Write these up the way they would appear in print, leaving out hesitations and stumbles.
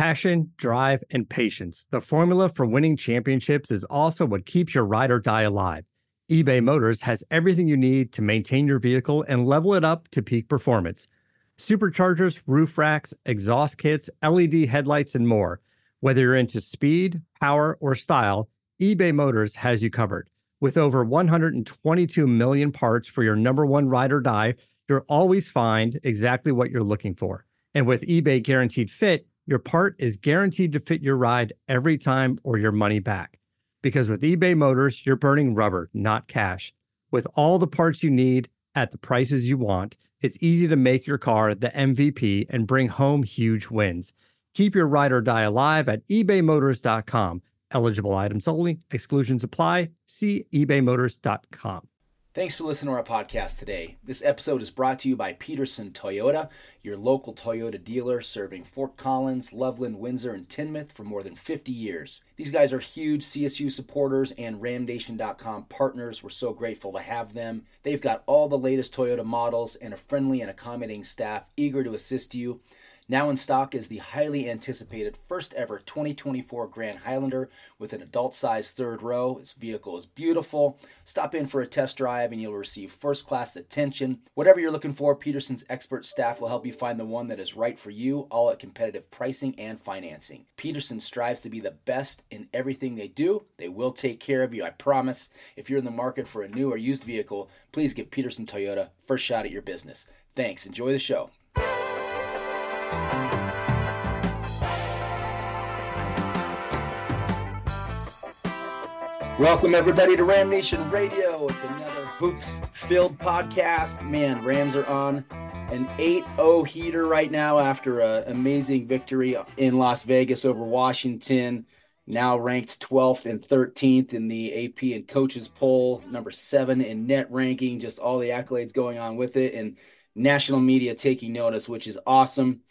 Passion, drive, and patience. The formula for winning championships is also what keeps your ride or die alive. eBay Motors has everything you need to maintain your vehicle and level it up to peak performance. Superchargers, roof racks, exhaust kits, LED headlights, and more. Whether you're into speed, power, or style, eBay Motors has you covered. With over 122 million parts for your number one ride or die, you'll always find exactly what you're looking for. And with eBay Guaranteed Fit, your part is guaranteed to fit your ride every time or your money back. Because with eBay Motors, you're burning rubber, not cash. With all the parts you need at the prices you want, it's easy to make your car the MVP and bring home huge wins. Keep your ride or die alive at ebaymotors.com. Eligible items only. Exclusions apply. See ebaymotors.com. Thanks for listening to our podcast today. This episode is brought to you by Peterson Toyota, your local Toyota dealer serving Fort Collins, Loveland, Windsor, and Tinmouth for more than 50 years. These guys are huge CSU supporters and RamNation.com partners. We're so grateful to have them. They've got all the latest Toyota models and a friendly and accommodating staff eager to assist you. Now in stock is the highly anticipated first ever 2024 Grand Highlander with an adult-sized third row. This vehicle is beautiful. Stop in for a test drive and you'll receive first-class attention. Whatever you're looking for, Peterson's expert staff will help you find the one that is right for you, all at competitive pricing and financing. Peterson strives to be the best in everything they do. They will take care of you, I promise. If you're in the market for a new or used vehicle, please give Peterson Toyota first shot at your business. Thanks. Enjoy the show. Welcome everybody to Ram Nation Radio. It's another hoops-filled podcast. Man, Rams are on an 8-0 heater right now after an amazing victory in Las Vegas over Washington. Now ranked 12th and 13th in the AP and coaches poll, number 7 in net ranking, just all the accolades going on with it, and national media taking notice, which is awesome.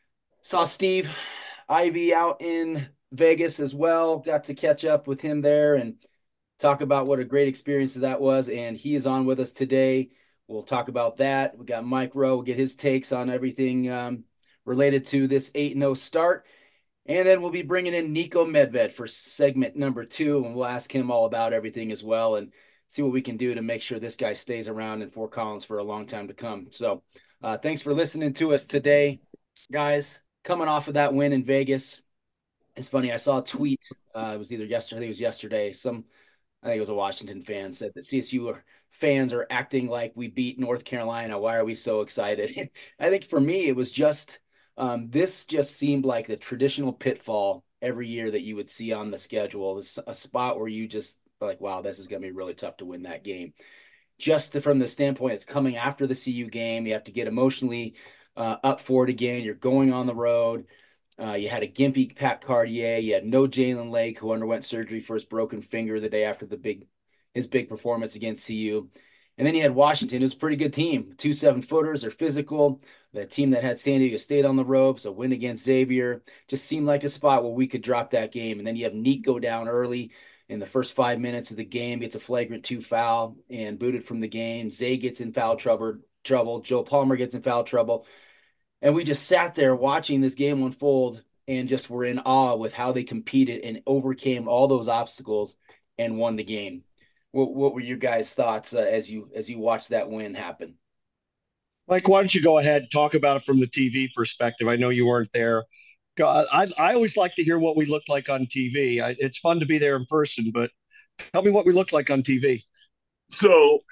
Saw Steve Ivy out in Vegas as well. Got to catch up with him there and talk about what a great experience that was. And he is on with us today. We'll talk about that. We got Mike Rowe. We'll get his takes on everything related to this 8-0 start. And then we'll be bringing in Niko Medved for segment number 2. And we'll ask him all about everything as well and see what we can do to make sure this guy stays around in Fort Collins for a long time to come. So thanks for listening to us today, guys. Coming off of that win in Vegas, it's funny. I saw a tweet. It was either yesterday. I think it was yesterday. I think it was a Washington fan said that CSU fans are acting like we beat North Carolina. Why are we so excited? I think for me, it was just this just seemed like the traditional pitfall every year that you would see on the schedule. This a spot where you just like, wow, this is going to be really tough to win that game. Just from the standpoint, it's coming after the CU game. You have to get emotionally up for it again. You're going on the road. You had a gimpy Pat Cartier. You had no Jalen Lake, who underwent surgery for his broken finger the day after his big performance against CU. And then you had Washington, who's a pretty good team. 2 7-footers. They're physical. The team that had San Diego State on the ropes, a win against Xavier, just seemed like a spot where we could drop that game. And then you have Neek go down early in the first 5 minutes of the game, gets a flagrant 2 foul and booted from the game. Zay gets in foul trouble. Joe Palmer gets in foul trouble. And we just sat there watching this game unfold and just were in awe with how they competed and overcame all those obstacles and won the game. What were your guys' thoughts as you watched that win happen? Mike, why don't you go ahead and talk about it from the TV perspective? I know you weren't there. I always like to hear what we looked like on TV. It's fun to be there in person, but tell me what we looked like on TV. So,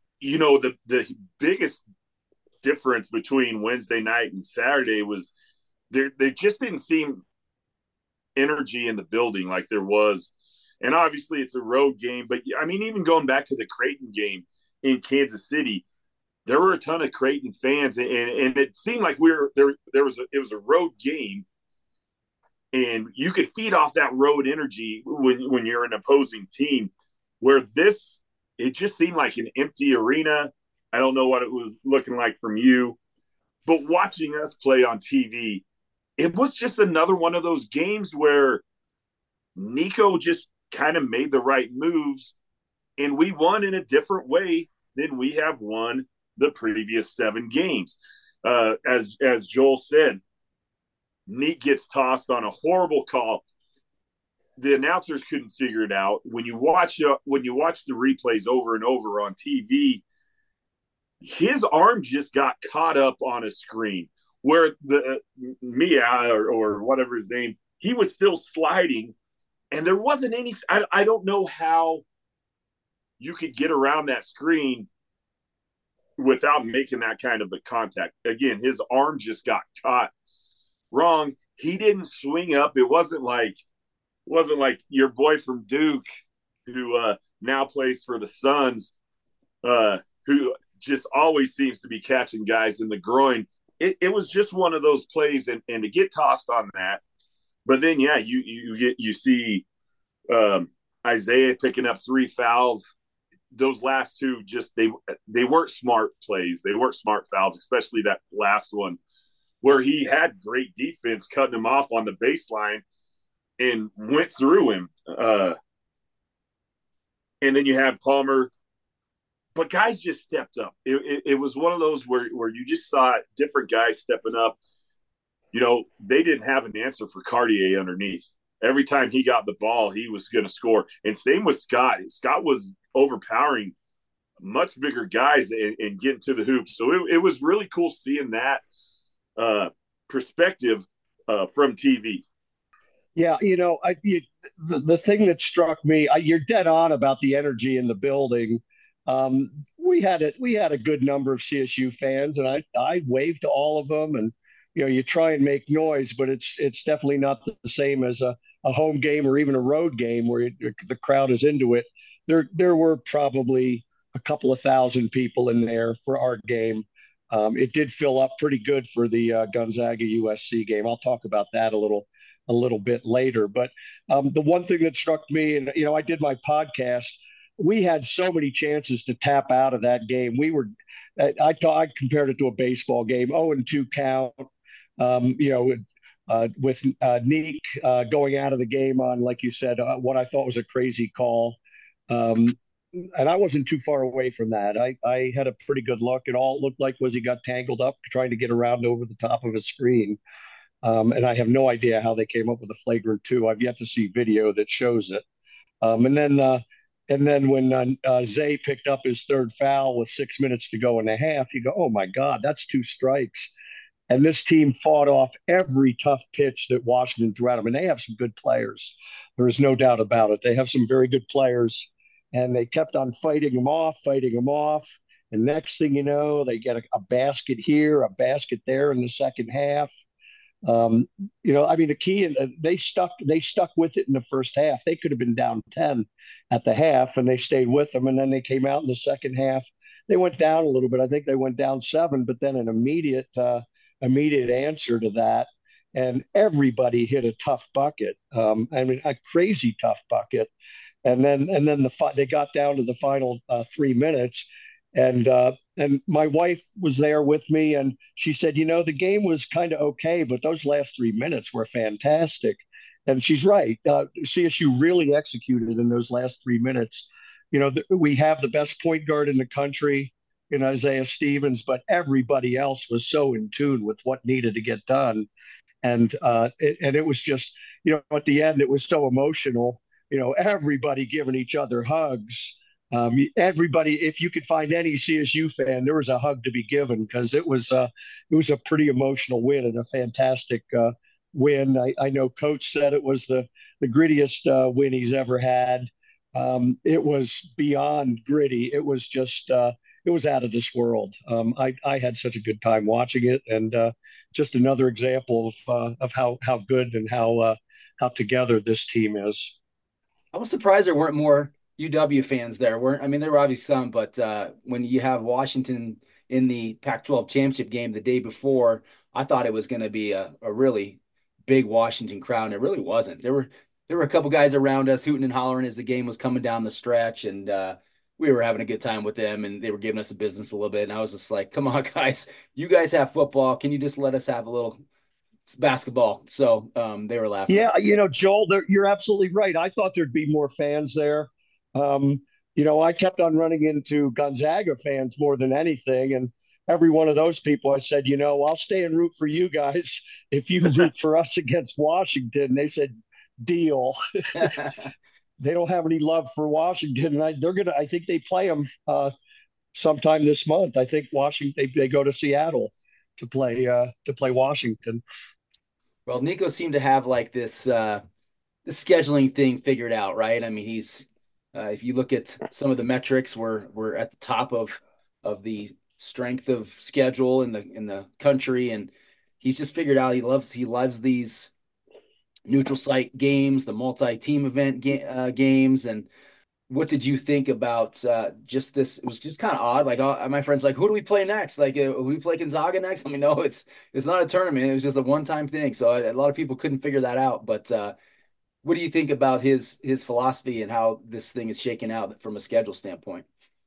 the biggest difference between Wednesday night and Saturday was there just didn't seem energy in the building like there was. And obviously it's a road game, but I mean, even going back to the Creighton game in Kansas City, there were a ton of Creighton fans, and it seemed like it was a road game, and you could feed off that road energy when you're an opposing team. Where it just seemed like an empty arena. I don't know what it was looking like from you, but watching us play on TV, it was just another one of those games where Niko just kind of made the right moves, and we won in a different way than we have won the previous 7 games. As Joel said, Neek gets tossed on a horrible call. The announcers couldn't figure it out. When you watch the replays over and over on TV, his arm just got caught up on a screen where the Mia or whatever his name, he was still sliding, and there wasn't any. I don't know how you could get around that screen without making that kind of a contact. Again, his arm just got caught wrong. He didn't swing up. It wasn't like your boy from Duke, who now plays for the Suns, who just always seems to be catching guys in the groin. It was just one of those plays, and to get tossed on that. But then, yeah, you see Isaiah picking up 3 fouls. Those last two, just they weren't smart plays. They weren't smart fouls, especially that last one where he had great defense cutting him off on the baseline and went through him. And then you have Palmer. But guys just stepped up. It was one of those where you just saw different guys stepping up. You know, they didn't have an answer for Cartier underneath. Every time he got the ball, he was going to score. And same with Scott. Scott was overpowering much bigger guys and getting to the hoop. So it was really cool seeing that perspective from TV. Yeah, you know, the thing that struck me, you're dead on about the energy in the building. We had a good number of CSU fans, and I waved to all of them, and you know, you try and make noise, but it's definitely not the same as a home game or even a road game where the crowd is into it. There were probably a couple of thousand people in there for our game. It did fill up pretty good for the Gonzaga USC game. I'll talk about that a little bit later. But the one thing that struck me, and you know, I did my podcast. We had so many chances to tap out of that game. I compared it to a baseball game, 0-2 count. With Neek going out of the game on, like you said, what I thought was a crazy call. And I wasn't too far away from that. I had a pretty good look. And all it looked like was he got tangled up trying to get around over the top of his screen. And I have no idea how they came up with a flagrant 2. I've yet to see video that shows it. And then when Zay picked up his 3rd foul with 6 minutes to go in the half, you go, oh, my God, that's 2 strikes. And this team fought off every tough pitch that Washington threw at them. And they have some good players. There is no doubt about it. They have some very good players. And they kept on fighting them off. And next thing you know, they get a basket here, a basket there in the second half. You know, I mean, the key, they stuck with it in the first half. They could have been down 10 at the half, and they stayed with them. And then they came out in the second half. They went down a little bit. I think they went down 7, but then an immediate answer to that. And everybody hit a tough bucket. I mean, a crazy tough bucket. And then they got down to the final 3 minutes. And my wife was there with me, and she said, you know, the game was kind of okay, but those last 3 minutes were fantastic. And she's right. CSU really executed in those last 3 minutes. You know, we have the best point guard in the country in Isaiah Stevens, but everybody else was so in tune with what needed to get done. And it was just, you know, at the end, it was so emotional, you know, everybody giving each other hugs. Everybody, if you could find any CSU fan, there was a hug to be given because it was a pretty emotional win and a fantastic win. I know Coach said it was the grittiest win he's ever had. It was beyond gritty. It was just it was out of this world. I had such a good time watching it, and just another example of how good and how together this team is. I was surprised there weren't more UW fans there. I mean, there were obviously some, but when you have Washington in the Pac-12 championship game the day before, I thought it was going to be a really big Washington crowd, and it really wasn't. There were a couple guys around us hooting and hollering as the game was coming down the stretch, and we were having a good time with them, and they were giving us the business a little bit. And I was just like, come on, guys, you guys have football. Can you just let us have a little basketball? So they were laughing. Yeah, you know, Joel, you're absolutely right. I thought there'd be more fans there. You know, I kept on running into Gonzaga fans more than anything. And every one of those people, I said, I'll stay and root for you guys if you root for us against Washington. They said, deal. They don't have any love for Washington, and I think they play them sometime this month. I think Washington they go to Seattle to play Washington. Well, Nico seemed to have like this scheduling thing figured out, right? I mean, he's if you look at some of the metrics, we're at the top of the strength of schedule in the country, and he's just figured out he loves these neutral site games, the multi-team event games. And what did you think about just this? It was just kind of odd. Like my friends, like, who do we play next? Like, we play Gonzaga next? I mean, no, it's not a tournament. It was just a one-time thing. So a lot of people couldn't figure that out. But what do you think about his philosophy and how this thing is shaking out from a schedule standpoint?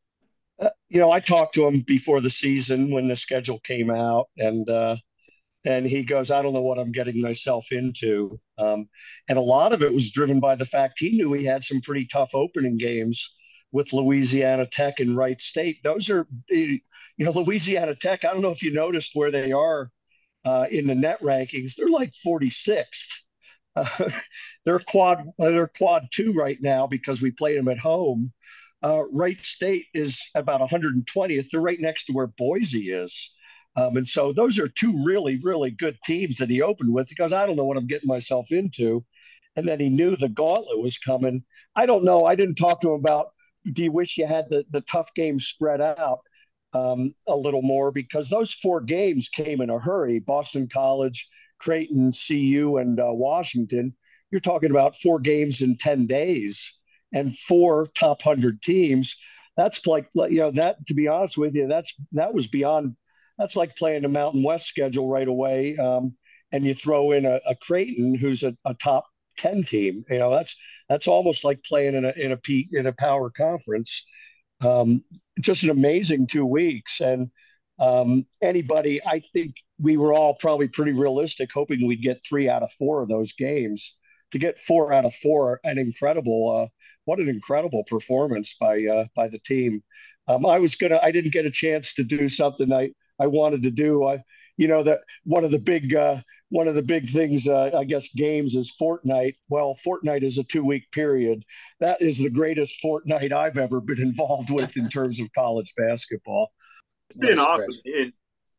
I talked to him before the season when the schedule came out, and he goes, I don't know what I'm getting myself into. And a lot of it was driven by the fact he knew he had some pretty tough opening games with Louisiana Tech and Wright State. Those are, Louisiana Tech, I don't know if you noticed where they are in the net rankings. They're like 46th. They're quad 2 right now because we played them at home. Wright State is about 120th. They're right next to where Boise is. And so those are two really, really good teams that he opened with because I don't know what I'm getting myself into. And then he knew the gauntlet was coming. I don't know. I didn't talk to him about, do you wish you had the tough games spread out a little more? Because those 4 games came in a hurry. Boston College, Creighton, CU, and Washington. You're talking about 4 games in 10 days and 4 top 100 teams. That's like, that, to be honest with you, that was beyond. That's like playing a Mountain West schedule right away, and you throw in a Creighton who's a top 10 team. That's almost like playing in a power conference. Just an amazing 2 weeks, and anybody. I think we were all probably pretty realistic, hoping we'd get 3 out of 4 of those games. To get 4 out of 4, what an incredible performance by the team. I didn't get a chance to do something I wanted to do. That one of the big things, I guess, games is Fortnite. Well, Fortnite is a 2-week period. That is the greatest Fortnite I've ever been involved with in terms of college basketball. It's been awesome. And,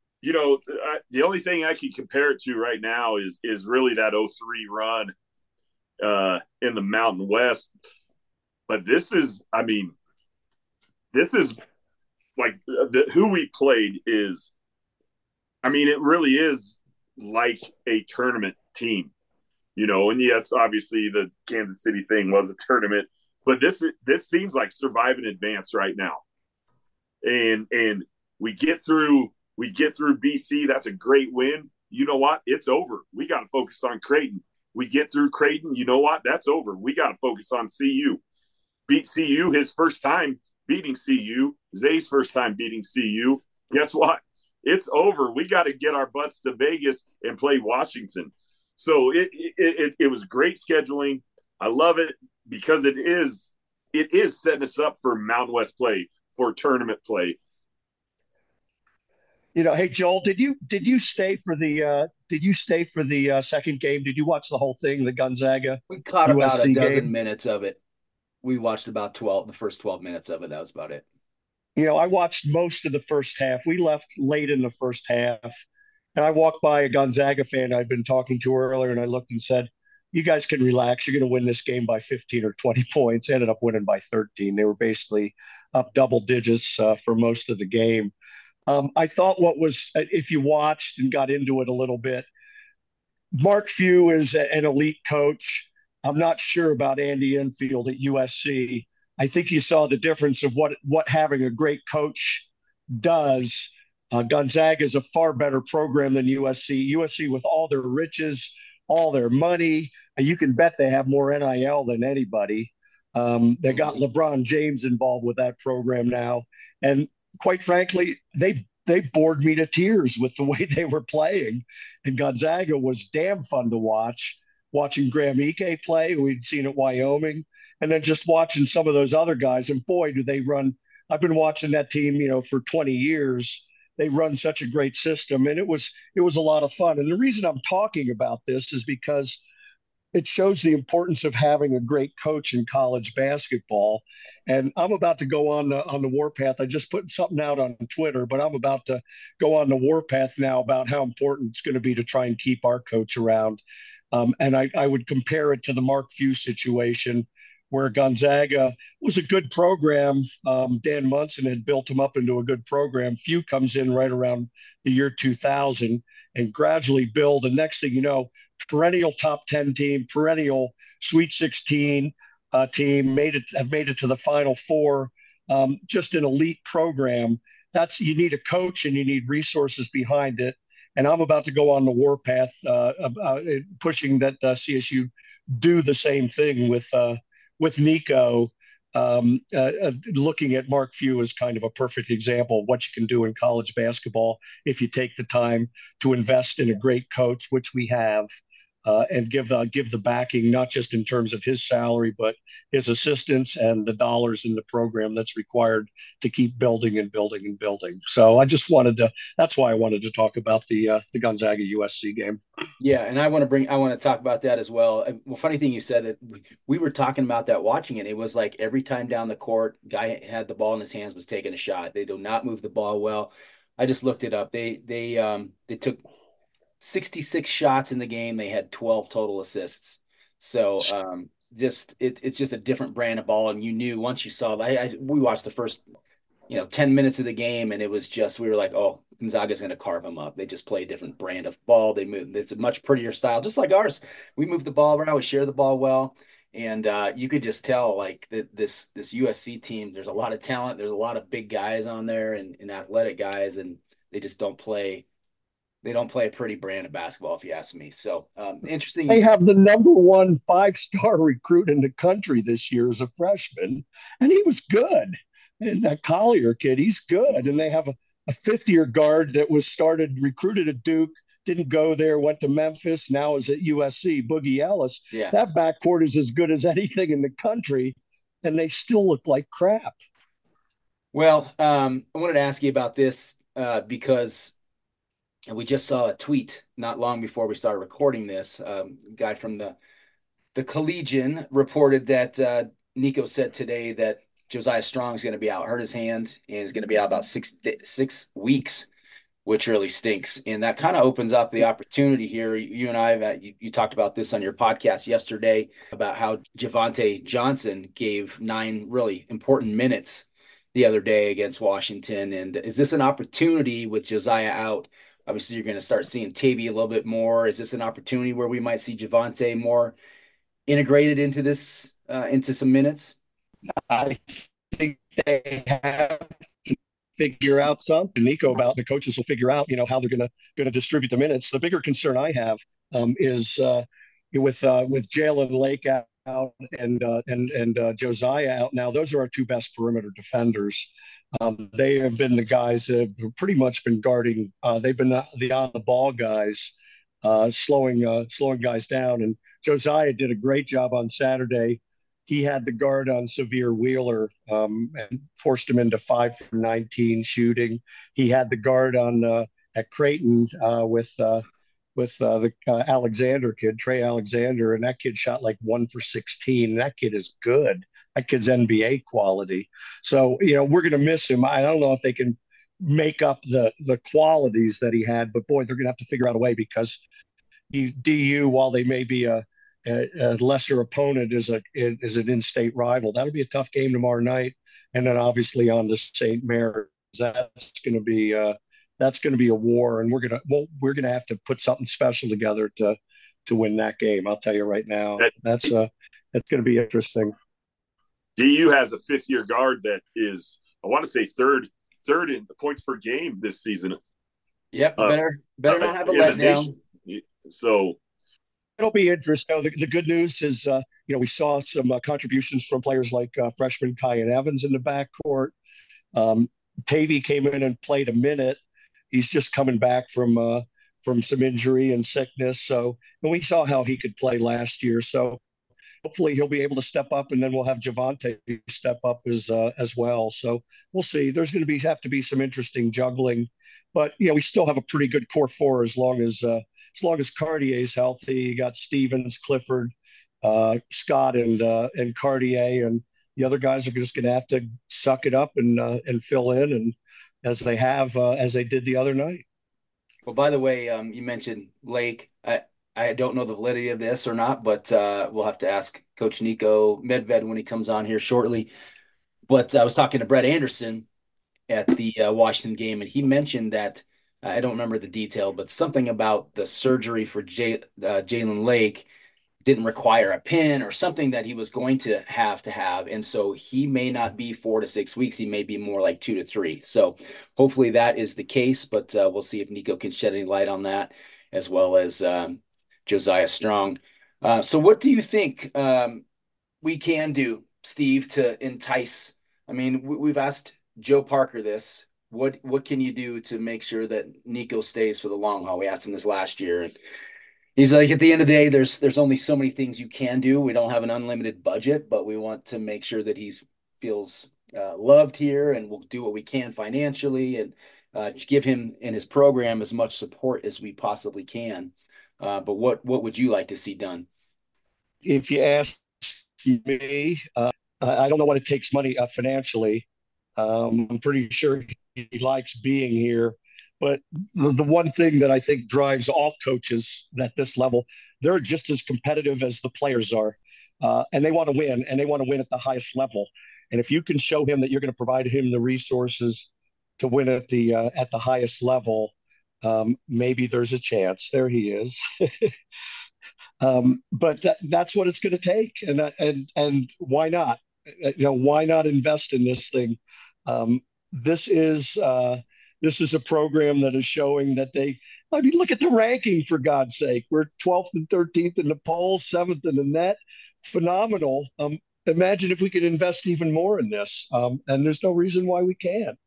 the only thing I can compare it to right now is really that 03 run in the Mountain West. But this is like who we played is, it really is like a tournament team, and yes, obviously the Kansas City thing was a tournament, but this seems like survive and advance right now. And we get through BC. That's a great win. You know what? It's over. We got to focus on Creighton. We get through Creighton. You know what? That's over. We got to focus on CU. Beat CU his first time beating CU. Zay's first time beating CU. Guess what? It's over. We got to get our butts to Vegas and play Washington. So it was great scheduling. I love it because it is setting us up for Mountain West play, for tournament play. Hey Joel, did you stay for the second game? Did you watch the whole thing, the Gonzaga? We caught about a dozen game? minutes of it. We watched about the first 12 minutes of it. That was about it. I watched most of the first half. We left late in the first half, and I walked by a Gonzaga fan I'd been talking to earlier, and I looked and said, you guys can relax. You're going to win this game by 15 or 20 points. Ended up winning by 13. They were basically up double digits for most of the game. I thought if you watched and got into it a little bit, Mark Few is an elite coach. I'm not sure about Andy Enfield at USC. I think you saw the difference of what having a great coach does. Gonzaga is a far better program than USC. USC, with all their riches, all their money, you can bet they have more NIL than anybody. They got LeBron James involved with that program now. And quite frankly, they bored me to tears with the way they were playing. And Gonzaga was damn fun to watch. Watching Graham Ike play, who we'd seen at Wyoming, and then just watching some of those other guys. And boy, do they run. I've been watching that team, for 20 years, they run such a great system, and it was a lot of fun. And the reason I'm talking about this is because it shows the importance of having a great coach in college basketball. And I'm about to go on the warpath. I just put something out on Twitter, but I'm about to go on the warpath now about how important it's going to be to try and keep our coach around. And I would compare it to the Mark Few situation, where Gonzaga was a good program. Dan Munson had built him up into a good program. Few comes in right around the year 2000 and gradually build. And next thing you know, perennial top 10 team, perennial Sweet 16 team, have made it to the Final Four, just an elite program. You need a coach and you need resources behind it. And I'm about to go on the warpath, pushing that CSU do the same thing with Nico. Looking at Mark Few as kind of a perfect example of what you can do in college basketball if you take the time to invest in a great coach, which we have. And give the backing, not just in terms of his salary, but his assistants and the dollars in the program that's required to keep building and building and building. So that's why I wanted to talk about the Gonzaga USC game. Yeah, and I want to talk about that as well. Well, funny thing you said that we were talking about that watching it. It was like every time down the court, guy had the ball in his hands was taking a shot. They do not move the ball well. I just looked it up. They took 66 shots in the game. They had 12 total assists. So it's just a different brand of ball. And you knew once you saw that, we watched the first 10 minutes of the game, and it was just, we were like, oh, Gonzaga's going to carve them up. They just play a different brand of ball. They move. It's a much prettier style, just like ours. We move the ball around. We share the ball well. And you could just tell like this USC team, there's a lot of talent. There's a lot of big guys on there and athletic guys, and they just don't play. They don't play a pretty brand of basketball, if you ask me. So interesting. They have the number one 5-star recruit in the country this year as a freshman, and he was good. And that Collier kid, he's good. And they have a fifth-year guard that was recruited at Duke, didn't go there, went to Memphis, now is at USC, Boogie Ellis. Yeah. That backcourt is as good as anything in the country, and they still look like crap. Well, I wanted to ask you about this because we just saw a tweet not long before we started recording this. A guy from the Collegian reported that Nico said today that Josiah Strong is going to be out, hurt his hand, and is going to be out about 6 weeks, which really stinks. And that kind of opens up the opportunity here. You and I, you talked about this on your podcast yesterday about how Javonte Johnson gave 9 really important minutes the other day against Washington. And is this an opportunity with Josiah out? Obviously, you're going to start seeing Tavy a little bit more. Is this an opportunity where we might see Javonte more integrated into this, into some minutes? I think they have to figure out something. Nico, about the coaches will figure out, how they're going to distribute the minutes. The bigger concern I have is with Jalen Lake out and Josiah out now. Those are our 2 best perimeter defenders. They have been the guys that have pretty much been guarding. They've been the on the ball guys, slowing guys down. And Josiah did a great job on Saturday. He had the guard on Severe Wheeler and forced him into 5 for 19 shooting. He had the guard on at Creighton with the Alexander kid, Trey Alexander, and that kid shot like 1 for 16. That kid is good. That kid's NBA quality. So we're going to miss him. I don't know if they can make up the qualities that he had, but boy, they're going to have to figure out a way, because DU, while they may be a lesser opponent, is an in-state rival. That'll be a tough game tomorrow night, and then obviously on to St. Mary's. That's going to be a war, and we're gonna have to put something special together to win that game. I'll tell you right now, that's going to be interesting. DU has a 5th-year guard that is, I want to say, third in the points per game this season. Yep, better not have a letdown. So it'll be interesting. The good news is, we saw some contributions from players like freshman Kyan Evans in the backcourt. Tavy came in and played a minute. He's just coming back from some injury and sickness. And we saw how he could play last year. So hopefully he'll be able to step up, and then we'll have Javonte step up as well. So we'll see. There's going to have to be some interesting juggling. but we still have a pretty good core four as long as Cartier's healthy. You got Stevens, Clifford, Scott, and Cartier, and the other guys are just going to have to suck it up and fill in, and as they did the other night. Well, by the way, you mentioned Lake. I don't know the validity of this or not, but we'll have to ask Coach Niko Medved when he comes on here shortly. But I was talking to Brett Anderson at the Washington game, and he mentioned that I don't remember the detail, but something about the surgery for Jalen Lake didn't require a pin or something that he was going to have. And so he may not be 4 to 6 weeks. He may be more like 2 to 3. So hopefully that is the case, but we'll see if Niko can shed any light on that, as well as Josiah Strong. So what do you think we can do, Steve, to entice? I mean, we've asked Joe Parker this. What can you do to make sure that Niko stays for the long haul? We asked him this last year, and he's like, at the end of the day, there's only so many things you can do. We don't have an unlimited budget, but we want to make sure that he feels loved here, and we'll do what we can financially and give him and his program as much support as we possibly can. But what would you like to see done? If you ask me, I don't know what it takes money financially. I'm pretty sure he likes being here. But the one thing that I think drives all coaches at this level, they're just as competitive as the players are. And they want to win, and they want to win at the highest level. And if you can show him that you're going to provide him the resources to win at the highest level, maybe there's a chance. There he is. But that's what it's going to take. And why not? Why not invest in this thing? This is a program that is showing that look at the ranking, for God's sake. We're 12th and 13th in the polls, 7th in the net. Phenomenal. Imagine if we could invest even more in this. And there's no reason why we can't.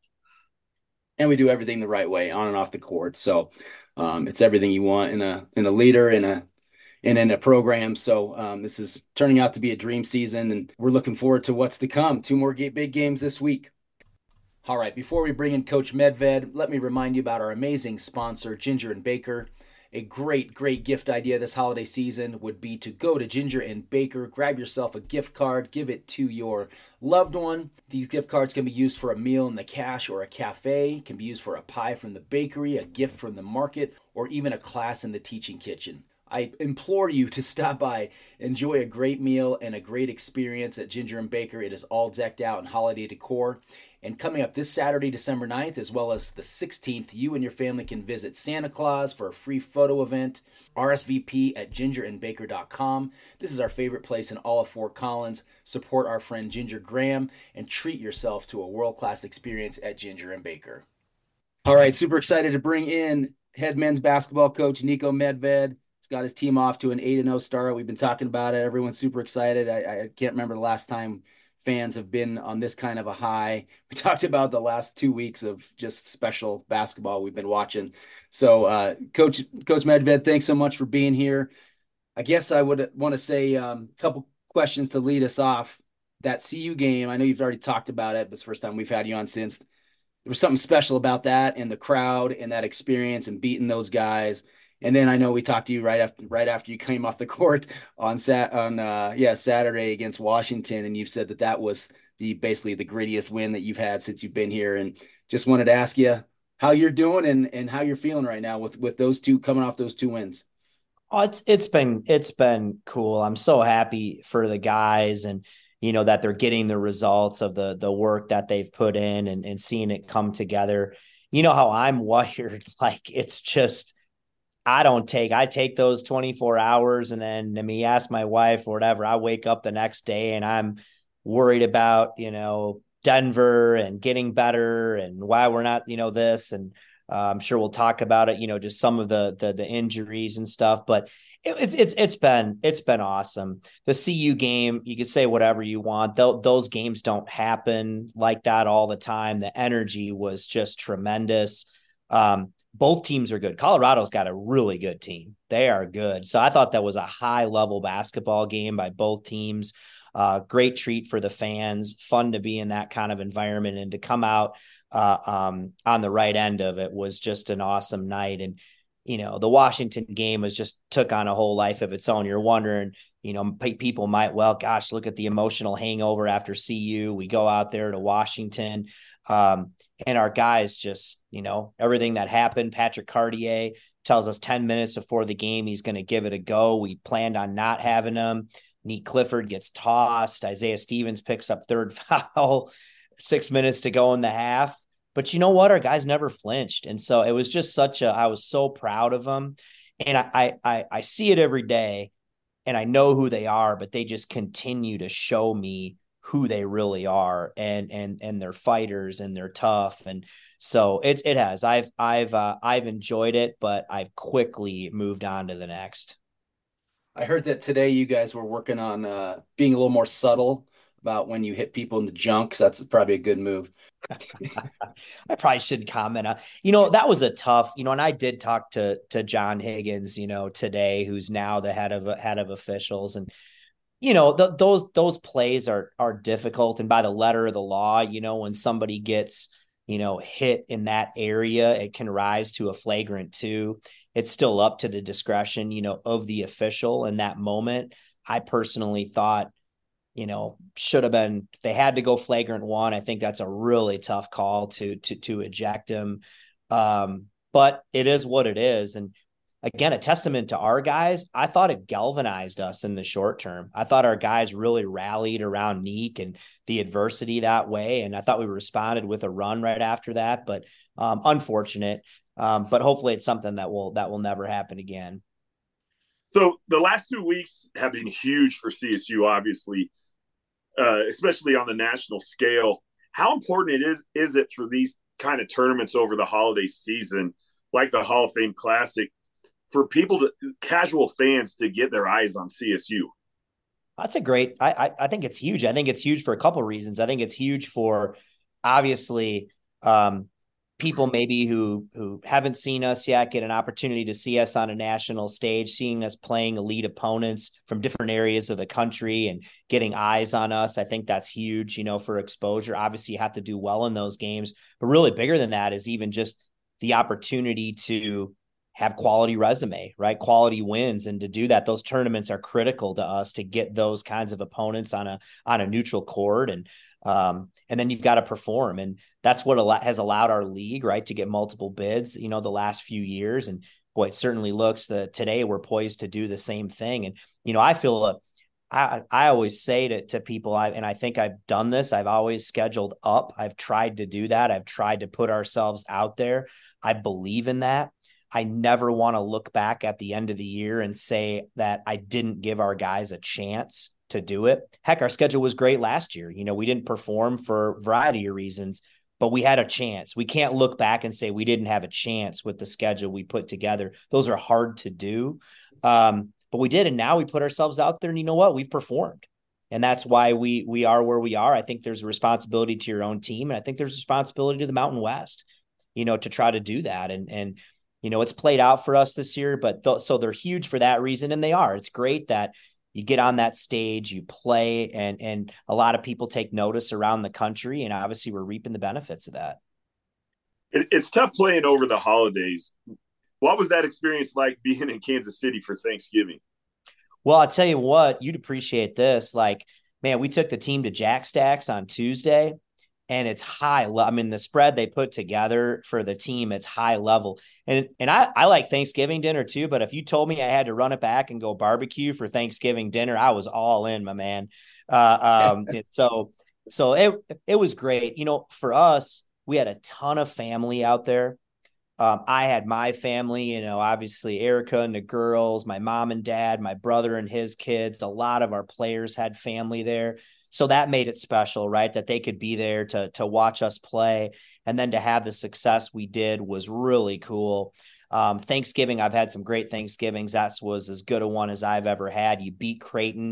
And we do everything the right way on and off the court. So it's everything you want in a leader, and in a program. So this is turning out to be a dream season, and we're looking forward to what's to come. 2 more big games this week. All right, before we bring in Coach Medved, let me remind you about our amazing sponsor, Ginger & Baker. A great gift idea this holiday season would be to go to Ginger & Baker, grab yourself a gift card, give it to your loved one. These gift cards can be used for a meal in the cash or a cafe, can be used for a pie from the bakery, a gift from the market, or even a class in the teaching kitchen. I implore you to stop by, enjoy a great meal and a great experience at Ginger & Baker. It is all decked out in holiday decor. And coming up this Saturday, December 9th, as well as the 16th, you and your family can visit Santa Claus for a free photo event. RSVP at gingerandbaker.com. This is our favorite place in all of Fort Collins. Support our friend Ginger Graham and treat yourself to a world-class experience at Ginger & Baker. All right, super excited to bring in head men's basketball coach Niko Medved. He's got his team off to an 8-0 start. We've been talking about it. Everyone's super excited. I can't remember the last time fans have been on this kind of a high. We talked about the last 2 weeks of just special basketball we've been watching. So, Coach Medved, thanks so much for being here. I guess I would want to say a couple questions to lead us off. That CU game, I know you've already talked about it, but it's the first time we've had you on since. There was something special about that and the crowd and that experience and beating those guys. And then I know we talked to you right after you came off the court on Saturday against Washington, and you've said that was basically the grittiest win that you've had since you've been here. And just wanted to ask you how you're doing and how you're feeling right now with those two coming off those 2 wins. Oh, it's been cool. I'm so happy for the guys, and that they're getting the results of the work that they've put in and seeing it come together. You know how I'm wired, like it's just. I take those 24 hours and then ask my wife or whatever. I wake up the next day and I'm worried about, Denver and getting better and why we're not, this. And I'm sure we'll talk about it, just some of the injuries and stuff, but it's been awesome. The CU game, you could say whatever you want. Those games don't happen like that all the time. The energy was just tremendous. both teams are good. Colorado's got a really good team. They are good. So I thought that was a high level basketball game by both teams. Great treat for the fans, fun to be in that kind of environment, and to come out on the right end of it was just an awesome night. And, the Washington game just took on a whole life of its own. You're wondering, people might, well, gosh, look at the emotional hangover after CU. We go out there to Washington. And our guys just, everything that happened. Patrick Cartier tells us 10 minutes before the game he's going to give it a go. We planned on not having him. Nate Clifford gets tossed. Isaiah Stevens picks up third foul, 6 minutes to go in the half. But you know what? Our guys never flinched. And so it was just I was so proud of them. And I see it every day, and I know who they are, but they just continue to show me who they really are, and they're fighters and they're tough. And so it has, I've enjoyed it, but I've quickly moved on to the next. I heard that today you guys were working on being a little more subtle about when you hit people in the junk. So that's probably a good move. I probably shouldn't comment on, that was a tough, and I did talk to John Higgins, today, who's now the head of officials. And, those plays are difficult. And by the letter of the law, when somebody gets, hit in that area, it can rise to a flagrant 2. It's still up to the discretion, of the official in that moment. I personally thought, should have been, if they had to go flagrant 1, I think that's a really tough call to eject him. But it is what it is. And again, a testament to our guys. I thought it galvanized us in the short term. I thought our guys really rallied around Neek and the adversity that way. And I thought we responded with a run right after that, but unfortunate. But hopefully it's something that will never happen again. So the last 2 weeks have been huge for CSU, obviously, especially on the national scale. How important is it for these kind of tournaments over the holiday season, like the Hall of Fame Classic, for casual fans to get their eyes on CSU? That's a great, I think it's huge. I think it's huge for a couple of reasons. I think it's huge for, obviously, people maybe who haven't seen us yet get an opportunity to see us on a national stage, seeing us playing elite opponents from different areas of the country and getting eyes on us. I think that's huge, for exposure. Obviously, you have to do well in those games, but really bigger than that is even just the opportunity to have quality resume, right? Quality wins. And to do that, those tournaments are critical to us to get those kinds of opponents on a neutral court. And then you've got to perform. And that's what has allowed our league, right, to get multiple bids, the last few years. And boy, it certainly looks that today we're poised to do the same thing. And, I feel I always say to people, and I think I've done this, I've always scheduled up. I've tried to do that. I've tried to put ourselves out there. I believe in that. I never want to look back at the end of the year and say that I didn't give our guys a chance to do it. Heck, our schedule was great last year. We didn't perform for a variety of reasons, but we had a chance. We can't look back and say we didn't have a chance with the schedule we put together. Those are hard to do. But we did. And now we put ourselves out there, and you know what? We've performed. And that's why we are where we are. I think there's a responsibility to your own team. And I think there's a responsibility to the Mountain West, to try to do that. And it's played out for us this year, but so they're huge for that reason. And they are. It's great that you get on that stage, you play, and a lot of people take notice around the country. And obviously we're reaping the benefits of that. It's tough playing over the holidays. What was that experience like being in Kansas City for Thanksgiving? Well, I'll tell you what, you'd appreciate this. Like, man, we took the team to Jack Stacks on Tuesday. And it's high. I mean, the spread they put together for the team, it's high level. And I like Thanksgiving dinner too, but if you told me I had to run it back and go barbecue for Thanksgiving dinner, I was all in, my man. So it was great. For us, we had a ton of family out there. I had my family, obviously Erica and the girls, my mom and dad, my brother and his kids. A lot of our players had family there. So that made it special, right? That they could be there to watch us play. And then to have the success we did was really cool. Thanksgiving, I've had some great Thanksgivings. That was as good a one as I've ever had. You beat Creighton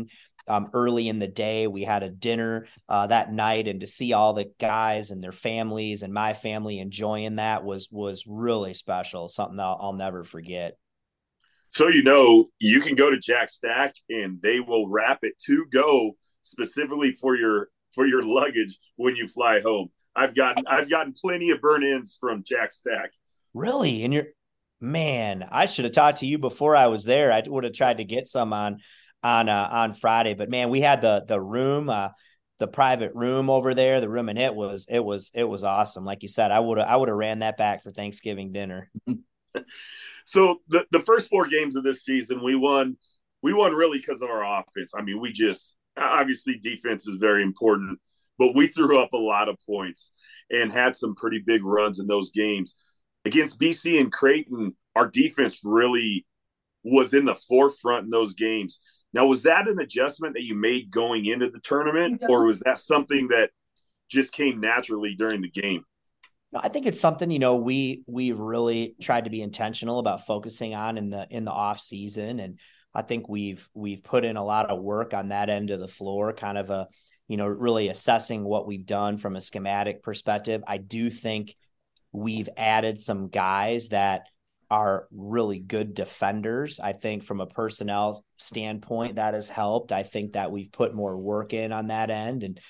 early in the day. We had a dinner that night, and to see all the guys and their families and my family enjoying that was really special. Something that I'll never forget. So, you can go to Jack Stack and they will wrap it to go specifically for your luggage when you fly home. I've gotten plenty of burn ins from Jack Stack. Really? And man, I should have talked to you before I was there. I would have tried to get some on Friday, but man, we had the room, the private room over there, the room, and it was awesome. Like you said, I would have ran that back for Thanksgiving dinner. So the first 4 games of this season, we won really because of our offense. I mean, we just, obviously defense is very important, but we threw up a lot of points and had some pretty big runs in those games. Against BC and Creighton, our defense really was in the forefront in those games. Now, was that an adjustment that you made going into the tournament, or was that something that just came naturally during the game? I think it's something, we've really tried to be intentional about focusing on in the off season. And I think we've put in a lot of work on that end of the floor, kind of really assessing what we've done from a schematic perspective. I do think we've added some guys that are really good defenders. I think from a personnel standpoint, that has helped. I think that we've put more work in on that end. And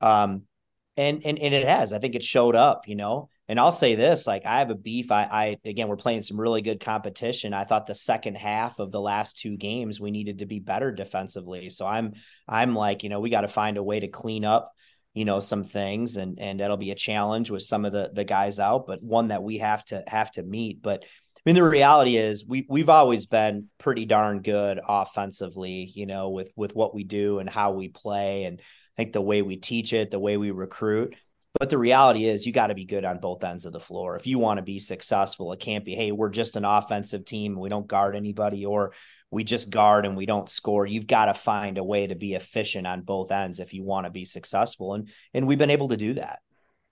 it has. I think it showed up, And I'll say this, like, I have a beef. Again, we're playing some really good competition. I thought the second half of the last 2 games, we needed to be better defensively. So I'm like, we got to find a way to clean up, some things, and that'll be a challenge with some of the guys out, but one that we have to meet. But I mean, the reality is we've always been pretty darn good offensively, with what we do and how we play. And I think the way we teach it, the way we recruit. But the reality is you got to be good on both ends of the floor. If you want to be successful, it can't be, hey, we're just an offensive team. We don't guard anybody, or we just guard and we don't score. You've got to find a way to be efficient on both ends if you want to be successful. And we've been able to do that.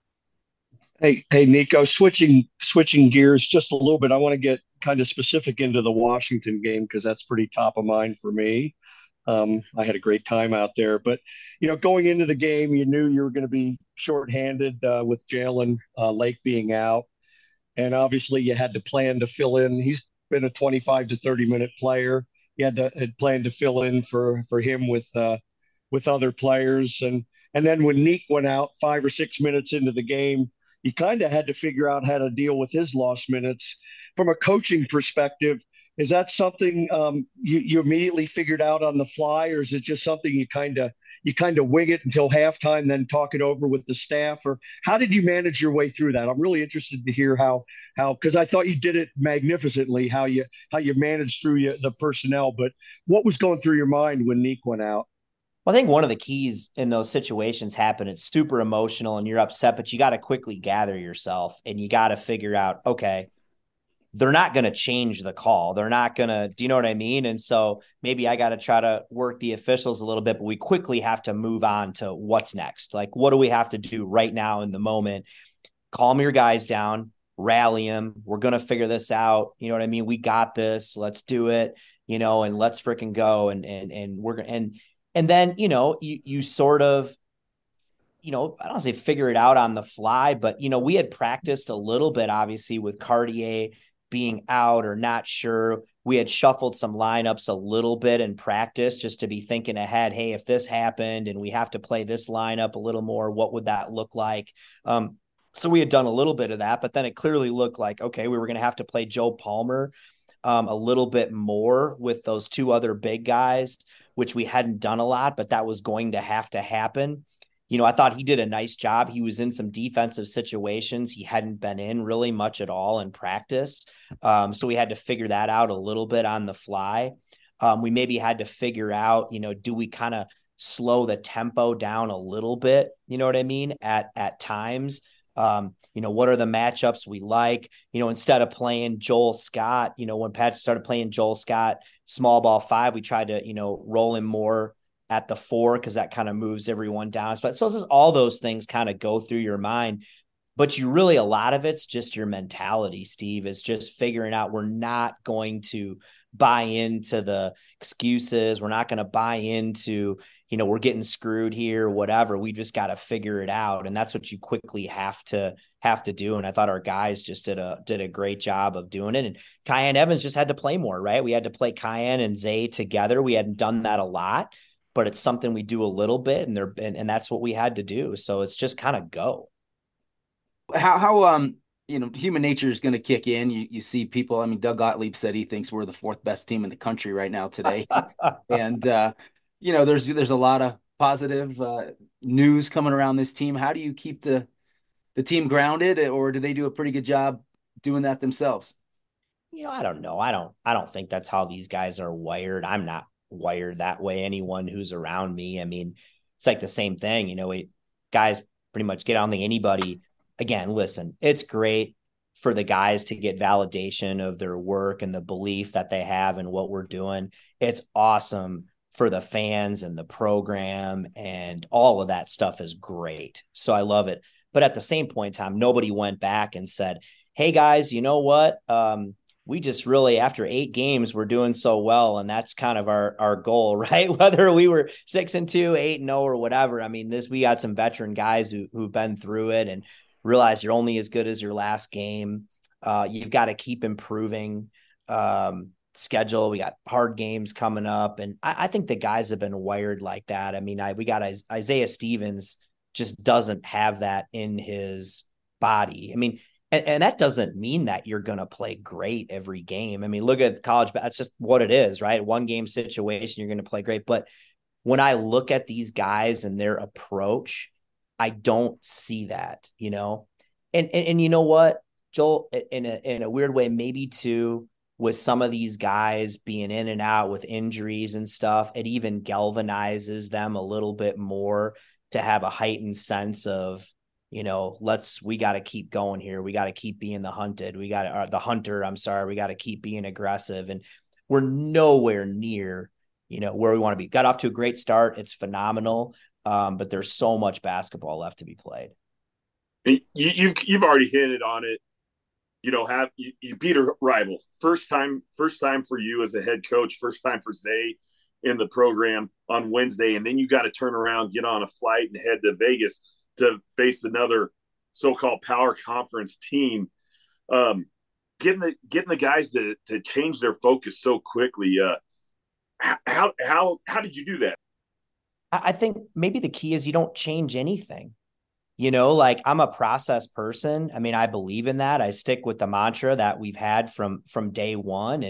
Hey, Nico, switching gears just a little bit. I want to get kind of specific into the Washington game because that's pretty top of mind for me. I had a great time out there, but going into the game, you knew you were going to be shorthanded with Jalen Lake being out, and obviously you had to plan to fill in. He's been a 25 to 30-minute player. You had planned to fill in for him with other players, and then when Neek went out 5 or 6 minutes into the game, you kind of had to figure out how to deal with his lost minutes. From a coaching perspective, is that something you immediately figured out on the fly, or is it just something you kind of wing it until halftime, then talk it over with the staff? Or how did you manage your way through that? I'm really interested to hear how because I thought you did it magnificently, how you managed through the personnel. But what was going through your mind when Neek went out? Well, I think one of the keys in those situations happen. It's super emotional and you're upset, but you got to quickly gather yourself and you got to figure out, okay, they're not going to change the call. They're not going to, do you know what I mean? And so maybe I got to try to work the officials a little bit, but we quickly have to move on to what's next. Like, what do we have to do right now in the moment? Calm your guys down, rally them. We're going to figure this out. You know what I mean? We got this. Let's do it, and let's freaking go. And we're going to, and then, you sort of, I don't say figure it out on the fly, but, we had practiced a little bit, obviously, with Cartier being out or not sure. We had shuffled some lineups a little bit in practice just to be thinking ahead. Hey, if this happened and we have to play this lineup a little more, what would that look like? So we had done a little bit of that, but then it clearly looked like, okay, we were going to have to play Joe Palmer a little bit more with those 2 other big guys, which we hadn't done a lot, but that was going to have to happen. I thought he did a nice job. He was in some defensive situations he hadn't been in really much at all in practice. So we had to figure that out a little bit on the fly. We maybe had to figure out, do we kind of slow the tempo down a little bit? You know what I mean? At times, what are the matchups we like? Instead of playing Joel Scott, when Patrick started playing Joel Scott, small ball 5, we tried to, roll him more at the 4 because that kind of moves everyone down. So it's just all those things kind of go through your mind. But you really, a lot of it's just your mentality, Steve, is just figuring out we're not going to buy into the excuses. We're not going to buy into, we're getting screwed here, whatever. We just got to figure it out. And that's what you quickly have to do. And I thought our guys just did a great job of doing it. And Kyan Evans just had to play more, right? We had to play Kyan and Zay together. We hadn't done that a lot, but it's something we do a little bit, and that's what we had to do. So it's just kind of go. How human nature is going to kick in. You see people. I mean, Doug Gottlieb said he thinks we're the fourth best team in the country right now today, and there's a lot of positive news coming around this team. How do you keep the team grounded, or do they do a pretty good job doing that themselves? I don't know. I don't think that's how these guys are wired. I'm not wired that way. Anyone who's around me, I mean, it's like the same thing. Guys pretty much get on anybody. Again, listen, it's great for the guys to get validation of their work and the belief that they have in what we're doing. It's awesome for the fans and the program, and all of that stuff is great. So I love it. But at the same point in time, nobody went back and said, hey guys, you know what? We just really, after 8 games, we're doing so well. And that's kind of our goal, right? Whether we were 6-2, 8-0 or whatever. I mean, we got some veteran guys who've been through it and realize you're only as good as your last game. You've got to keep improving. Schedule. We got hard games coming up. And I think the guys have been wired like that. I mean, we got Isaiah Stevens just doesn't have that in his body. I mean, and that doesn't mean that you're going to play great every game. I mean, look at college. That's just what it is, right? 1 game situation, you're going to play great. But when I look at these guys and their approach, I don't see that, and you know what, Joel, in a weird way, maybe too, with some of these guys being in and out with injuries and stuff, it even galvanizes them a little bit more to have a heightened sense of, we got to keep going here. We got to keep being the hunter. We got to keep being aggressive. And we're nowhere near, where we want to be. Got off to a great start. It's phenomenal. But there's so much basketball left to be played. You've already hinted on it. You beat a rival. First time for you as a head coach. First time for Zay in the program on Wednesday, and then you got to turn around, get on a flight, and head to Vegas to face another so-called power conference team. Getting the guys to change their focus so quickly. How did you do that? I think maybe the key is you don't change anything. Like I'm a process person. I mean, I believe in that. I stick with the mantra that we've had from day one.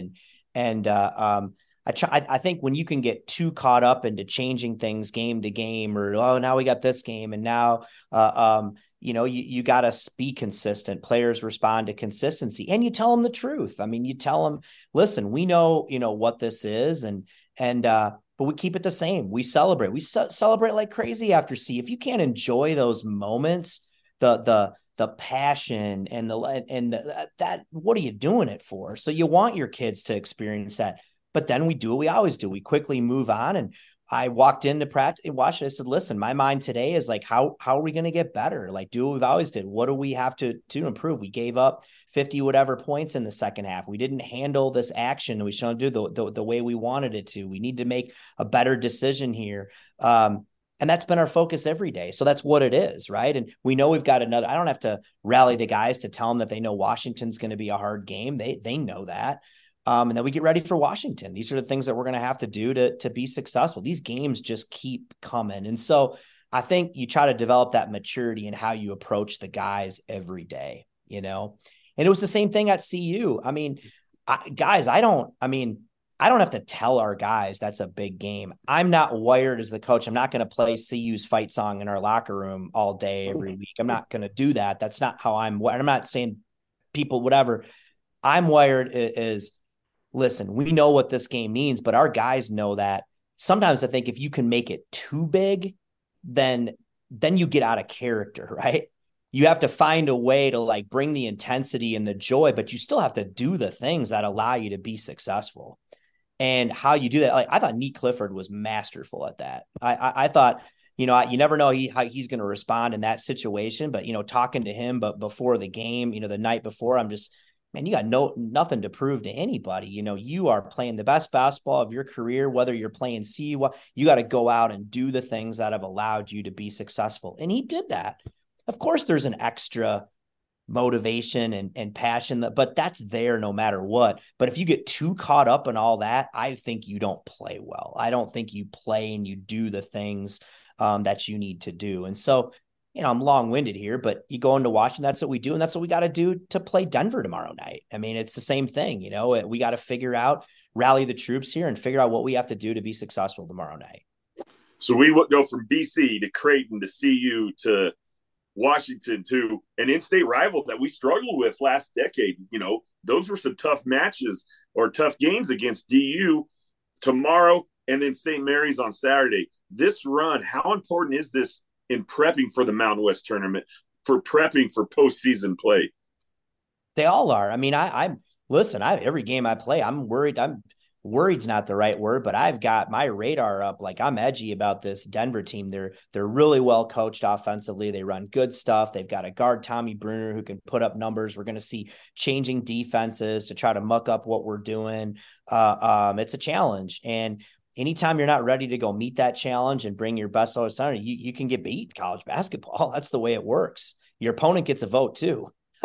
I think when you can get too caught up into changing things game to game, or, now we got this game, and now, you got to be consistent. Players respond to consistency, and you tell them the truth. I mean, you tell them, listen, we know, what this is, but we keep it the same. We celebrate. We celebrate like crazy after C. If you can't enjoy those moments, the passion and that, what are you doing it for? So you want your kids to experience that. But then we do what we always do. We quickly move on. And I walked into practice and watched it. I said, listen, my mind today is like, how are we going to get better? Like, do what we've always did. What do we have to improve? We gave up 50 whatever points in the second half. We didn't handle this action. We shouldn't do the way we wanted it to. We need to make a better decision here. And that's been our focus every day. So that's what it is, right? And we know we've got I don't have to rally the guys to tell them that they know Washington's going to be a hard game. They know that. And then we get ready for Washington. These are the things that we're going to have to do to be successful. These games just keep coming. And so I think you try to develop that maturity in how you approach the guys every day, and it was the same thing at CU. I mean, I don't have to tell our guys that's a big game. I'm not wired as the coach. I'm not going to play CU's fight song in our locker room all day, every week. I'm not going to do that. That's not how I'm wired. I'm not saying people, whatever. I'm wired is, listen, we know what this game means, but our guys know that. Sometimes I think if you can make it too big, then you get out of character, right? You have to find a way to like bring the intensity and the joy, but you still have to do the things that allow you to be successful. And how you do that, like I thought Nick Clifford was masterful at that. I thought, you never know how he's going to respond in that situation. But, talking to him, but before the game, the night before, I'm just, man, you got nothing to prove to anybody. You are playing the best basketball of your career, whether you're playing CU, you got to go out and do the things that have allowed you to be successful. And he did that. Of course, there's an extra motivation and passion, but that's there no matter what. But if you get too caught up in all that, I think you don't play well. I don't think you play and you do the things that you need to do. And so, I'm long-winded here, but you go into Washington, that's what we do. And that's what we got to do to play Denver tomorrow night. I mean, it's the same thing, we got to figure out, rally the troops here and figure out what we have to do to be successful tomorrow night. So we would go from BC to Creighton to CU to Washington to an in-state rival that we struggled with last decade. Those were some tough matches or tough games against DU tomorrow and then St. Mary's on Saturday. This run, how important is this in prepping for the Mountain West tournament, for prepping for postseason play? They all are. I mean, every game I play, I'm worried. Worried's not the right word, but I've got my radar up. Like, I'm edgy about this Denver team. They're really well coached offensively. They run good stuff. They've got a guard, Tommy Bruner, who can put up numbers. We're going to see changing defenses to try to muck up what we're doing. It's a challenge. And anytime you're not ready to go meet that challenge and bring your best out of center, you can get beat in college basketball. That's the way it works. Your opponent gets a vote too.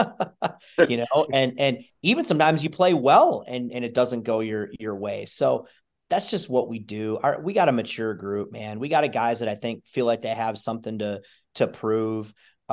And even sometimes you play well and it doesn't go your way. So that's just what we do. We got a mature group, man. We got guys that I think feel like they have something to prove.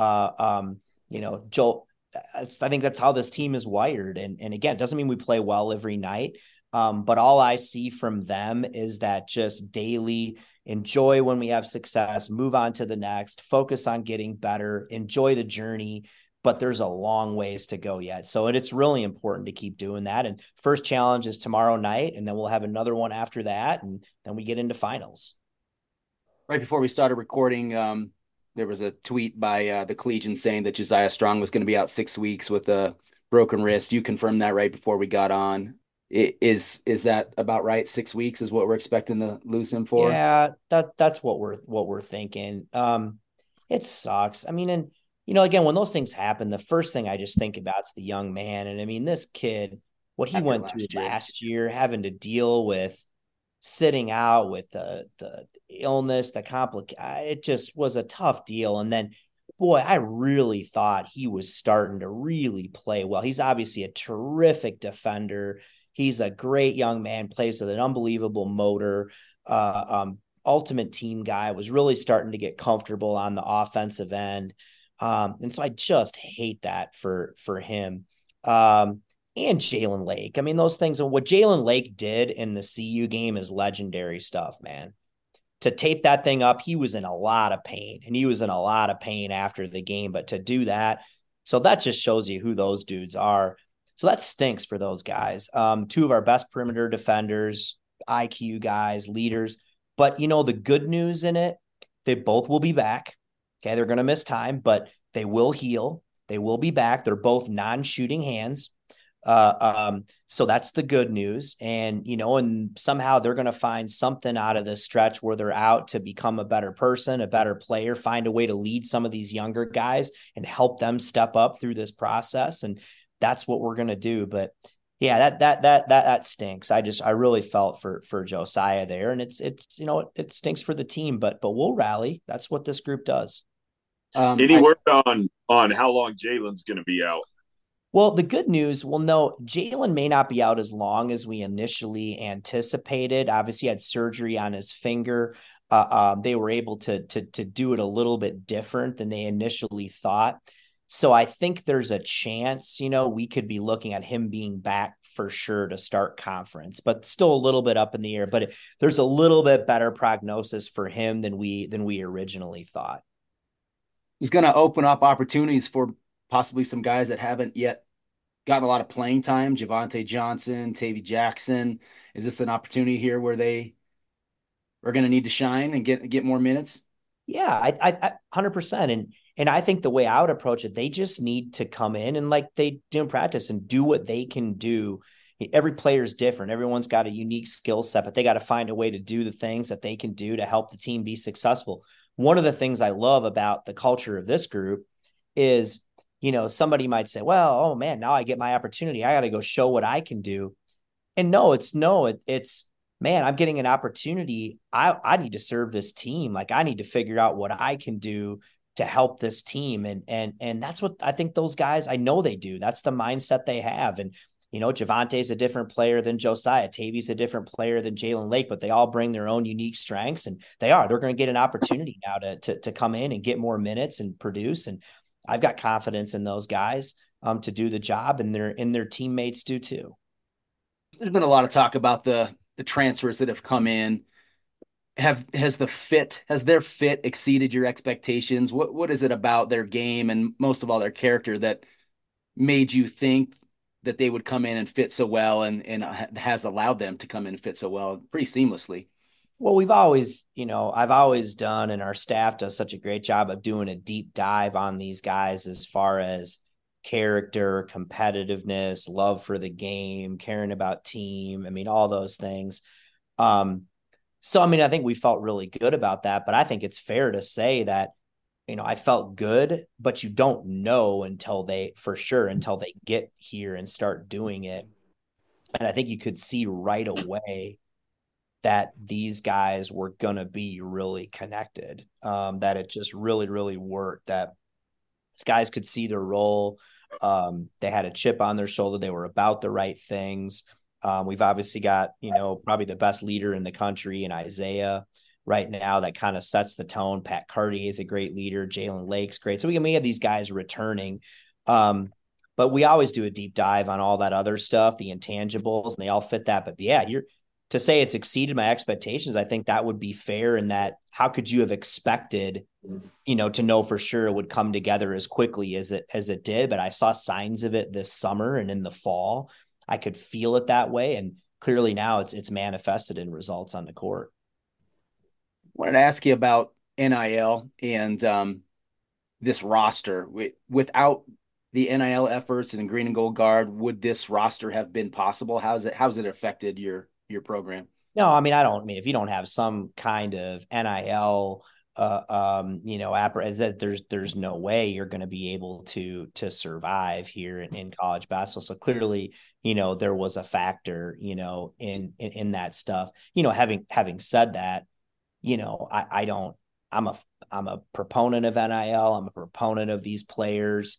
Joel, I think that's how this team is wired. And again, it doesn't mean we play well every night. But all I see from them is that just daily enjoy when we have success, move on to the next, focus on getting better, enjoy the journey. But there's a long ways to go yet. So it's really important to keep doing that. And first challenge is tomorrow night, and then we'll have another one after that, and then we get into finals. Right before we started recording, there was a tweet by the Collegian saying that Josiah Strong was going to be out 6 weeks with a broken wrist. You confirmed that right before we got on. Is that about right? 6 weeks is what we're expecting to lose him for? Yeah, that's what we're thinking. It sucks. I mean, and again, when those things happen, the first thing I just think about is the young man. And I mean, this kid, what he went through last year, having to deal with sitting out with the illness, it just was a tough deal. And then, boy, I really thought he was starting to really play well. He's obviously a terrific defender. He's a great young man, plays with an unbelievable motor. Ultimate team guy, was really starting to get comfortable on the offensive end. And so I just hate that for him. And Jalen Lake. I mean, those things, and what Jalen Lake did in the CU game is legendary stuff, man. To tape that thing up, he was in a lot of pain, and he was in a lot of pain after the game, but to do that, so that just shows you who those dudes are. So that stinks for those guys. Two of our best perimeter defenders, IQ guys, leaders. But, the good news in it, they both will be back. Okay, they're going to miss time, but they will heal. They will be back. They're both non-shooting hands. So that's the good news. And, and somehow they're going to find something out of this stretch where they're out to become a better person, a better player, find a way to lead some of these younger guys and help them step up through this process. And that's what we're going to do. But yeah, that stinks. I really felt for Josiah there, and it's it stinks for the team, but we'll rally. That's what this group does. Any word on how long Jalen's going to be out? Well, the good news, no, Jalen may not be out as long as we initially anticipated. Obviously, he had surgery on his finger. They were able to do it a little bit different than they initially thought. So I think there's a chance, we could be looking at him being back for sure to start conference, but still a little bit up in the air. But there's a little bit better prognosis for him than we originally thought. It's going to open up opportunities for possibly some guys that haven't yet gotten a lot of playing time. Javante Johnson, Tavy Jackson. Is this an opportunity here where they are going to need to shine and get more minutes? Yeah, I 100%. And I think the way I would approach it, they just need to come in and like they do in practice and do what they can do. Every player is different. Everyone's got a unique skill set, but they got to find a way to do the things that they can do to help the team be successful. one of the things I love about the culture of this group is, somebody might say, well, oh man, now I get my opportunity. I got to go show what I can do. And it's man, I'm getting an opportunity. I need to serve this team. Like, I need to figure out what I can do to help this team. And that's what I think those guys, I know they do. That's the mindset they have. And, Javante's a different player than Josiah. Tavy's a different player than Jalen Lake, but they all bring their own unique strengths, and they're going to get an opportunity now to come in and get more minutes and produce. And I've got confidence in those guys to do the job, and their teammates do too. There's been a lot of talk about the transfers that have come in. Has their fit exceeded your expectations? What is it about their game and most of all their character that made you think that they would come in and fit so well, and has allowed them to come in and fit so well pretty seamlessly? Well, I've always done, and our staff does such a great job of doing a deep dive on these guys as far as character, competitiveness, love for the game, caring about team. I mean, all those things. So, I think we felt really good about that, but I think it's fair to say that, I felt good, but you don't know until they get here and start doing it. And I think you could see right away that these guys were going to be really connected, that it just really, really worked, that these guys could see their role. They had a chip on their shoulder. They were about the right things. We've obviously got, probably the best leader in the country in Isaiah right now that kind of sets the tone. Pat Cartier is a great leader. Jalen Lake's great. So we have these guys returning. But we always do a deep dive on all that other stuff, the intangibles, and they all fit that. But yeah, to say it's exceeded my expectations, I think that would be fair, in that how could you have expected, to know for sure it would come together as quickly as it did. But I saw signs of it this summer and in the fall. I could feel it that way. And clearly now it's manifested in results on the court. I wanted to ask you about NIL and this roster. Without the NIL efforts and Green and Gold Guard, would this roster have been possible? How's it affected your program? No, if you don't have some kind of NIL, there's no way you're going to be able to survive here in college basketball. So clearly, there was a factor, in that stuff. Having said that, I'm a proponent of NIL. I'm a proponent of these players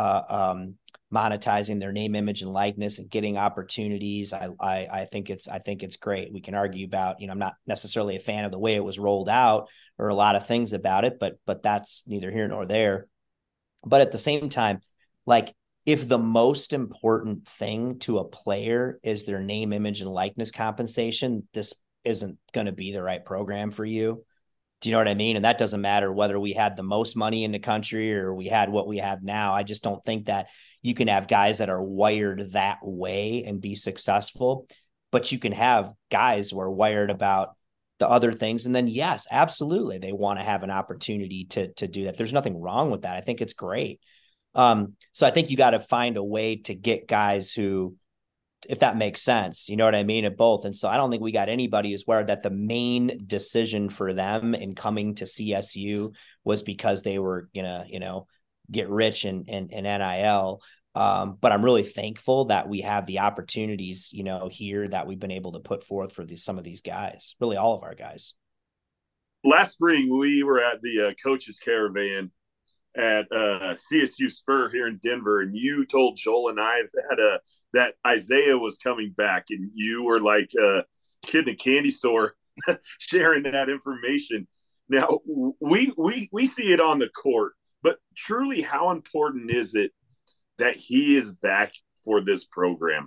monetizing their name, image, and likeness and getting opportunities. I think it's great. We can argue about, I'm not necessarily a fan of the way it was rolled out or a lot of things about it, but that's neither here nor there. But at the same time, like, if the most important thing to a player is their name, image, and likeness compensation, this isn't going to be the right program for you. Do you know what I mean? And that doesn't matter whether we had the most money in the country or we had what we have now. I just don't think that you can have guys that are wired that way and be successful, but you can have guys who are wired about the other things. And then, yes, absolutely, they want to have an opportunity to do that. There's nothing wrong with that. I think it's great. So I think you got to find a way to get guys who, if that makes sense, you know what I mean, at both. And so I don't think we got anybody who's aware that the main decision for them in coming to CSU was because they were gonna, get rich in NIL. But I'm really thankful that we have the opportunities, here that we've been able to put forth for some of these guys, really all of our guys. Last spring, we were at the coaches caravan at CSU Spur here in Denver, and you told Joel and I that Isaiah was coming back, and you were like a kid in a candy store sharing that information. Now we see it on the court, but truly, how important is it that he is back for this program?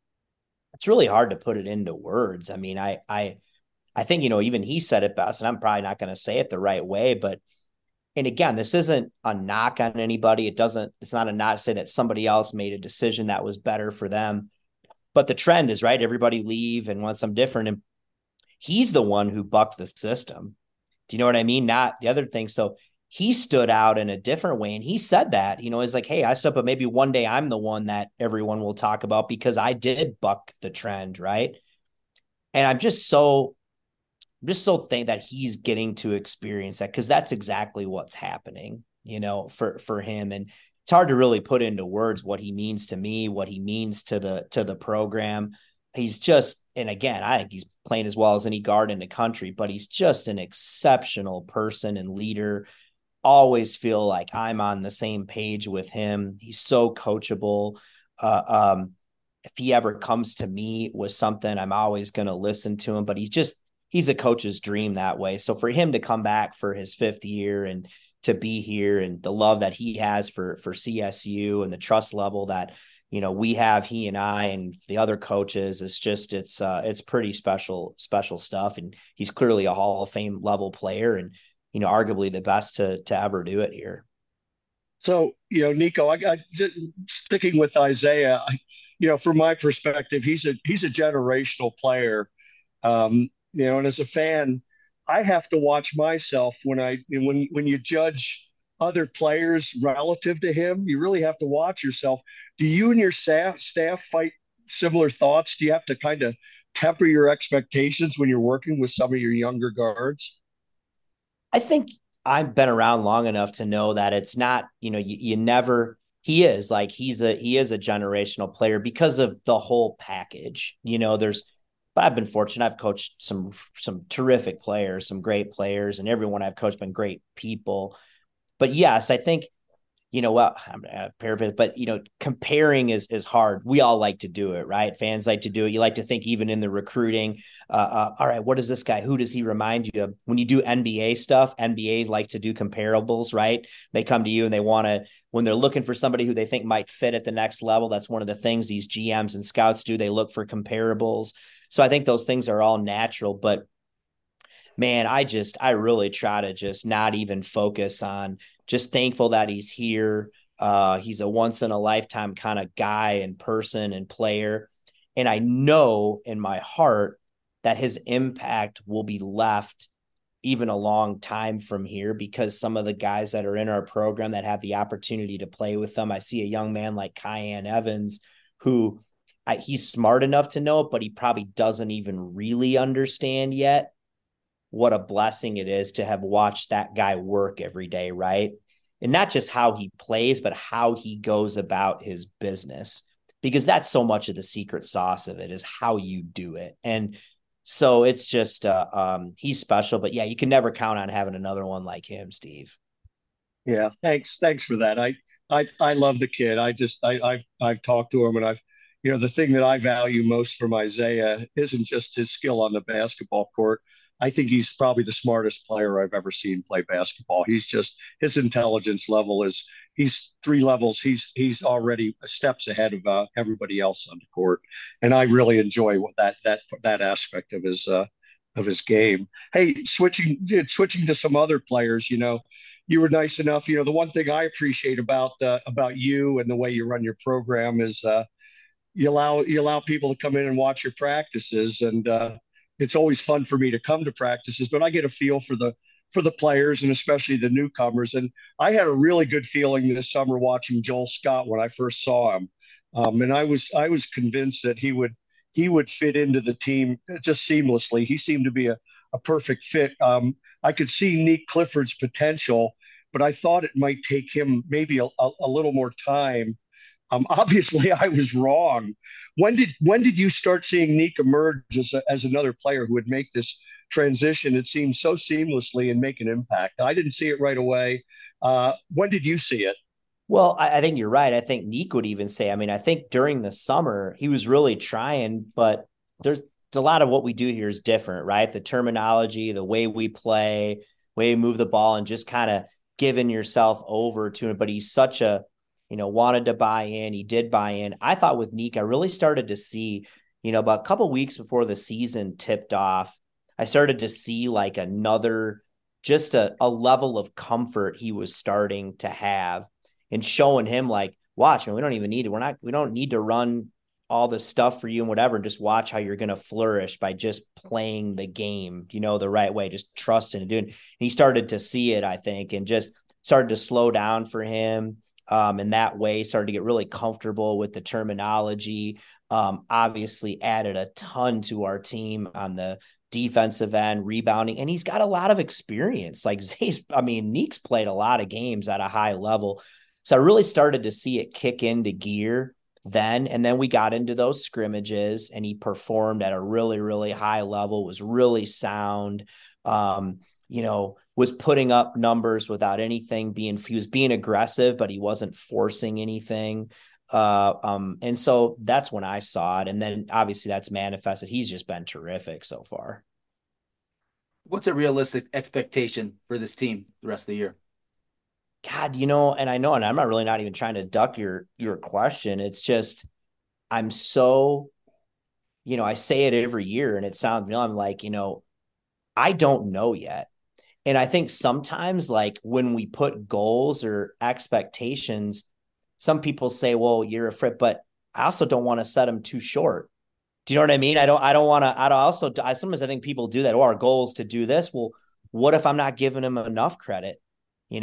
It's really hard to put it into words. I mean, I think, even he said it best, and I'm probably not going to say it the right way, but and again, this isn't a knock on anybody. It's not a knock to say that somebody else made a decision that was better for them. But the trend is, right, everybody leave and want something different. And he's the one who bucked the system. Do you know what I mean? Not the other thing. So he stood out in a different way. And he said that, he's like, hey, I stood up, but maybe one day I'm the one that everyone will talk about because I did buck the trend, right? And I'm just so I'm just so thankful that he's getting to experience that, because that's exactly what's happening, for him. And it's hard to really put into words what he means to me, what he means to the program. He's just, and again, I think he's playing as well as any guard in the country, but he's just an exceptional person and leader. Always feel like I'm on the same page with him. He's so coachable. If he ever comes to me with something, I'm always going to listen to him, but he's a coach's dream that way. So for him to come back for his 5th year and to be here, and the love that he has for CSU and the trust level that, we have, he and I and the other coaches, it's pretty special stuff. And he's clearly a Hall of Fame level player, and, arguably the best to ever do it here. So, Nico, I sticking with Isaiah, from my perspective, he's a generational player. And as a fan, I have to watch myself when you judge other players relative to him. You really have to watch yourself. Do you and your staff fight similar thoughts? Do you have to kind of temper your expectations when you're working with some of your younger guards? I think I've been around long enough to know that it's not, you never, he is a generational player because of the whole package. But I've been fortunate. I've coached some terrific players, some great players, and everyone I've coached been great people. But yes, I think, I'm a paraphrase, but comparing is hard. We all like to do it, right? Fans like to do it. You like to think, even in the recruiting, all right, what is this guy? Who does he remind you of? When you do NBA stuff, NBA like to do comparables, right? They come to you and when they're looking for somebody who they think might fit at the next level, that's one of the things these GMs and scouts do. They look for comparables. So I think those things are all natural, but man, I really try to just not even focus on, just thankful that he's here. He's a once in a lifetime kind of guy and person and player. And I know in my heart that his impact will be left even a long time from here, because some of the guys that are in our program that have the opportunity to play with them, I see a young man like Kyan Evans, who he's smart enough to know it, but he probably doesn't even really understand yet what a blessing it is to have watched that guy work every day, right? And not just how he plays, but how he goes about his business, because that's so much of the secret sauce of it, is how you do it. And so it's just, he's special, but yeah, you can never count on having another one like him, Steve. Yeah. Thanks for that. I love the kid. I've talked to him, and the thing that I value most from Isaiah isn't just his skill on the basketball court. I think he's probably the smartest player I've ever seen play basketball. His intelligence level he's 3 levels. He's already steps ahead of everybody else on the court. And I really enjoy that aspect of his game. Hey, switching to some other players, you were nice enough, the one thing I appreciate about you and the way you run your program is, you allow people to come in and watch your practices, and it's always fun for me to come to practices, but I get a feel for the players, and especially the newcomers. And I had a really good feeling this summer watching Joel Scott when I first saw him. And I was convinced that he would fit into the team just seamlessly. He seemed to be a perfect fit. I could see Nique Clifford's potential, but I thought it might take him maybe a little more time. Obviously I was wrong. When did you start seeing Nique emerge as another player who would make this transition? It seems so seamlessly and make an impact. I didn't see it right away. When did you see it? Well, I think you're right. I think Nique would even say, I think during the summer he was really trying, but there's a lot of what we do here is different, right? The terminology, the way we play, way we move the ball, and just kind of giving yourself over to him. But he's such a, wanted to buy in. He did buy in. I thought with Nique, I really started to see, about a couple of weeks before the season tipped off, I started to see like just a level of comfort he was starting to have, and showing him like, watch, man, we don't even need it. We don't need to run all this stuff for you and whatever. Just watch how you're going to flourish by just playing the game, the right way, just trusting and doing. And he started to see it, I think, and just started to slow down for him. In that way, started to get really comfortable with the terminology. Obviously added a ton to our team on the defensive end, rebounding, and he's got a lot of experience. Like Neek's played a lot of games at a high level. So I really started to see it kick into gear then. And then we got into those scrimmages and he performed at a really, really high level, was really sound, was putting up numbers without anything being fused, being aggressive, but he wasn't forcing anything. And so that's when I saw it. And then obviously that's manifested. He's just been terrific so far. What's a realistic expectation for this team the rest of the year? God, and I'm not even trying to duck your question. It's just, I'm so, I say it every year and it sounds, I'm like, I don't know yet. And I think sometimes like when we put goals or expectations, some people say, well, you're afraid, but I also don't want to set them too short. Do you know what I mean? I don't want to, sometimes I think people do that. Oh, our goal is to do this. Well, what if I'm not giving them enough credit? And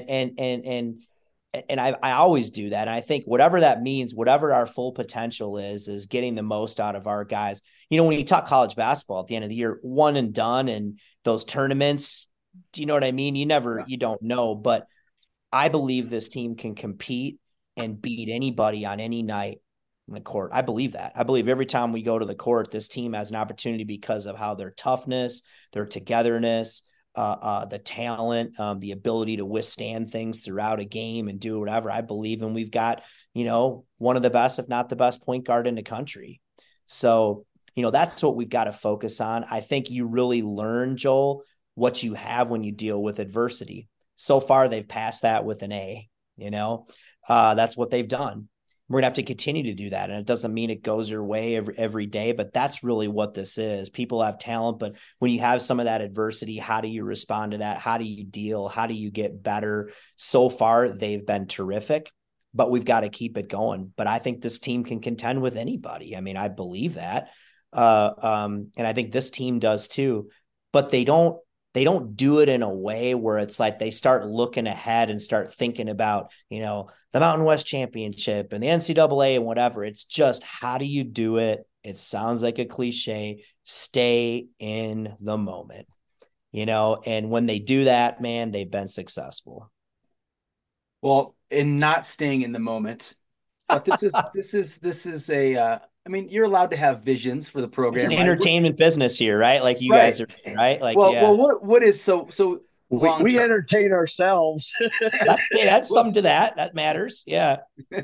I always do that. And I think whatever that means, whatever our full potential is getting the most out of our guys. When you talk college basketball at the end of the year, one and done and those tournaments, do you know what I mean? You don't know, but I believe this team can compete and beat anybody on any night in the court. I believe that. I believe every time we go to the court, this team has an opportunity because of how their toughness, their togetherness, the talent, the ability to withstand things throughout a game and do whatever. I believe, and we've got, one of the best, if not the best point guard in the country. So, that's what we've got to focus on. I think you really learn, Joel, what you have when you deal with adversity. So far, they've passed that with an A, that's what they've done. We're going to have to continue to do that. And it doesn't mean it goes your way every day, but that's really what this is. People have talent, but when you have some of that adversity, how do you respond to that? How do you deal? How do you get better? So far, they've been terrific, but we've got to keep it going. But I think this team can contend with anybody. I mean, I believe that. And I think this team does too, but they don't do it in a way where it's like they start looking ahead and start thinking about, the Mountain West Championship and the NCAA and whatever. It's just, how do you do it? It sounds like a cliche. Stay in the moment, and when they do that, man, they've been successful. Well, in not staying in the moment, but this is you're allowed to have visions for the program. It's an entertainment business here, right? Like you guys are, right? Like, what is so we entertain ourselves. That's something to that matters. Yeah.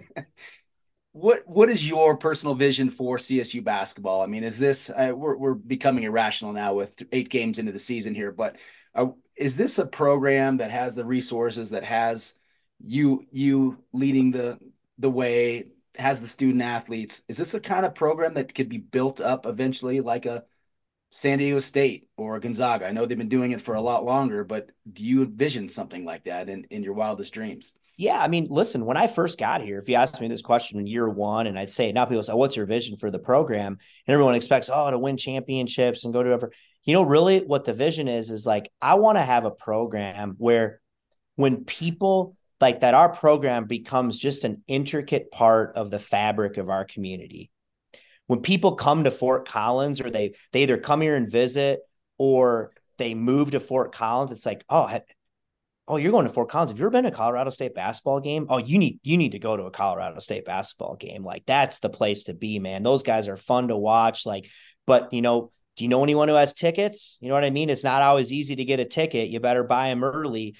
What is your personal vision for CSU basketball? I mean, is this we're becoming irrational now with 8 games into the season here, but is this a program that has the resources, that has you leading the way, has the student athletes? Is this the kind of program that could be built up eventually like a San Diego State or Gonzaga? I know they've been doing it for a lot longer, but do you envision something like that in your wildest dreams? Yeah. I mean, listen, when I first got here, if you asked me this question in year one, and I'd say, now people say, what's your vision for the program? And everyone expects, to win championships and go to whatever. Really what the vision is like, I want to have a program where when people like that, our program becomes just an intricate part of the fabric of our community. When people come to Fort Collins, or they either come here and visit or they move to Fort Collins, it's like, oh, you're going to Fort Collins. Have you ever been to a Colorado State basketball game? Oh, you need to go to a Colorado State basketball game. Like, that's the place to be, man. Those guys are fun to watch. Like, but do you know anyone who has tickets? You know what I mean? It's not always easy to get a ticket. You better buy them early,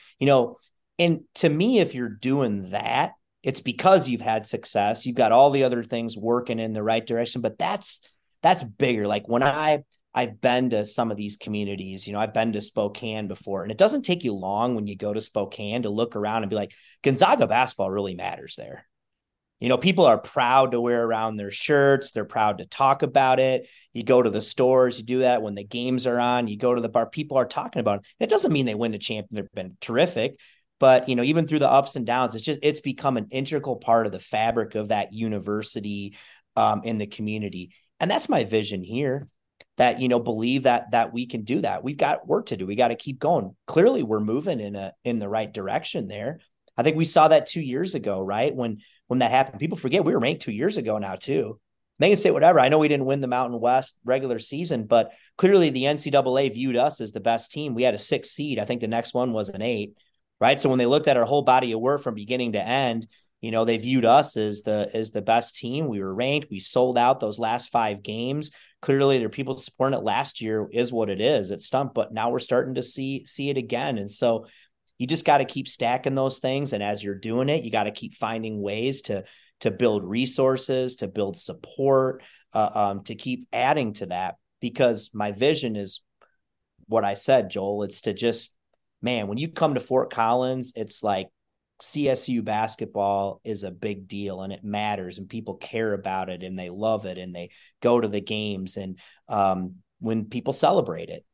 And to me, if you're doing that, it's because you've had success. You've got all the other things working in the right direction, but that's bigger. Like when I've been to some of these communities, I've been to Spokane before, and it doesn't take you long when you go to Spokane to look around and be like, Gonzaga basketball really matters there. People are proud to wear around their shirts. They're proud to talk about it. You go to the stores, you do that when the games are on, you go to the bar, people are talking about it. It doesn't mean they win the champion. They've been terrific. But, even through the ups and downs, it's become an integral part of the fabric of that university in the community. And that's my vision here, that, believe that we can do that. We've got work to do. We got to keep going. Clearly, we're moving in the right direction there. I think we saw that 2 years ago, right? When that happened, people forget we were ranked 2 years ago now too. They can say whatever. I know we didn't win the Mountain West regular season, but clearly the NCAA viewed us as the best team. We had a 6 seed. I think the next one was an 8, right? So when they looked at our whole body of work from beginning to end, they viewed us as the best team. We were ranked. We sold out those last 5 games. Clearly, there are people supporting it. Last year is what it is. It stumped, but now we're starting to see it again. And so you just got to keep stacking those things. And as you're doing it, you got to keep finding ways to build resources, to build support, to keep adding to that, because my vision is what I said, Joel. It's to just, man, when you come to Fort Collins, it's like CSU basketball is a big deal and it matters and people care about it and they love it and they go to the games and when people celebrate it.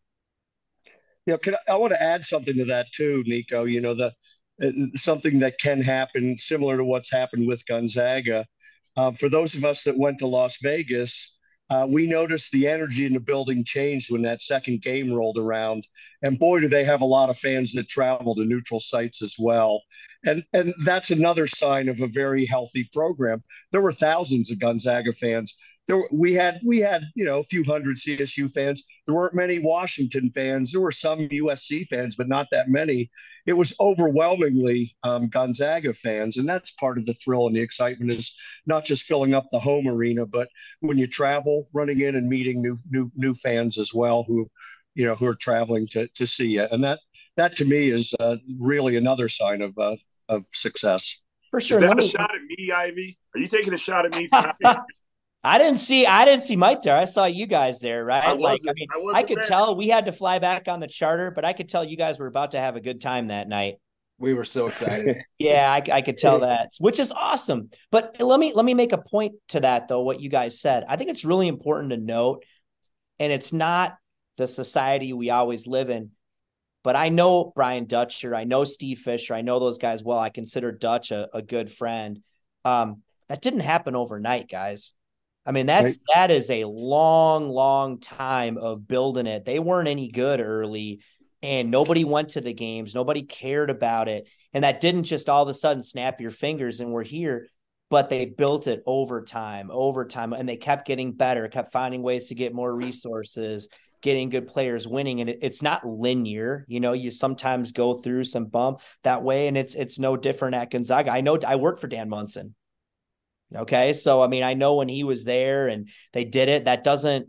I want to add something to that too, Nico. Something that can happen similar to what's happened with Gonzaga. For those of us that went to Las Vegas, we noticed the energy in the building changed when that second game rolled around. And boy, do they have a lot of fans that travel to neutral sites as well. And that's another sign of a very healthy program. There were thousands of Gonzaga fans. We had a few hundred CSU fans. There weren't many Washington fans. There were some USC fans, but not that many. It was overwhelmingly Gonzaga fans, and that's part of the thrill and the excitement, is not just filling up the home arena, but when you travel, running in and meeting new fans as well, who are traveling to see you. And that to me is really another sign of success. For sure. Is that a shot at me, Ivy? Are you taking a shot at me for I didn't see Mike there. I saw you guys there, right? I could tell we had to fly back on the charter, but I could tell you guys were about to have a good time that night. We were so excited. Yeah, I could tell that, which is awesome. But let me make a point to that, though, what you guys said. I think it's really important to note, and it's not the society we always live in, but I know Brian Dutcher, I know Steve Fisher, I know those guys well. I consider Dutch a good friend. That didn't happen overnight, guys. I mean, that is a long, long time of building it. They weren't any good early and nobody went to the games. Nobody cared about it. And that didn't just all of a sudden snap your fingers and we're here, but they built it over time, and they kept getting better, kept finding ways to get more resources, getting good players, winning. And it's not linear. You sometimes go through some bump that way, and it's no different at Gonzaga. I know I worked for Dan Munson. Okay. So, I mean, I know when he was there and they did it, that doesn't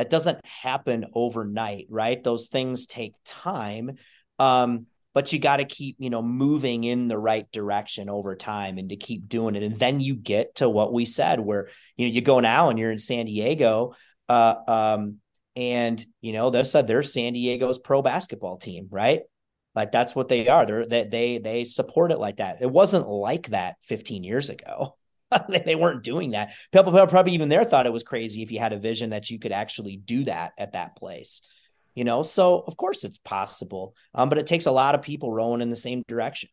happen overnight, right? Those things take time. But you got to keep, moving in the right direction over time and to keep doing it. And then you get to what we said, where, you go now and you're in San Diego, and, they said they're San Diego's pro basketball team, right? Like that's what they are. They support it like that. It wasn't like that 15 years ago. They weren't doing that. People probably even there thought it was crazy if you had a vision that you could actually do that at that place, So of course it's possible, but it takes a lot of people rowing in the same direction.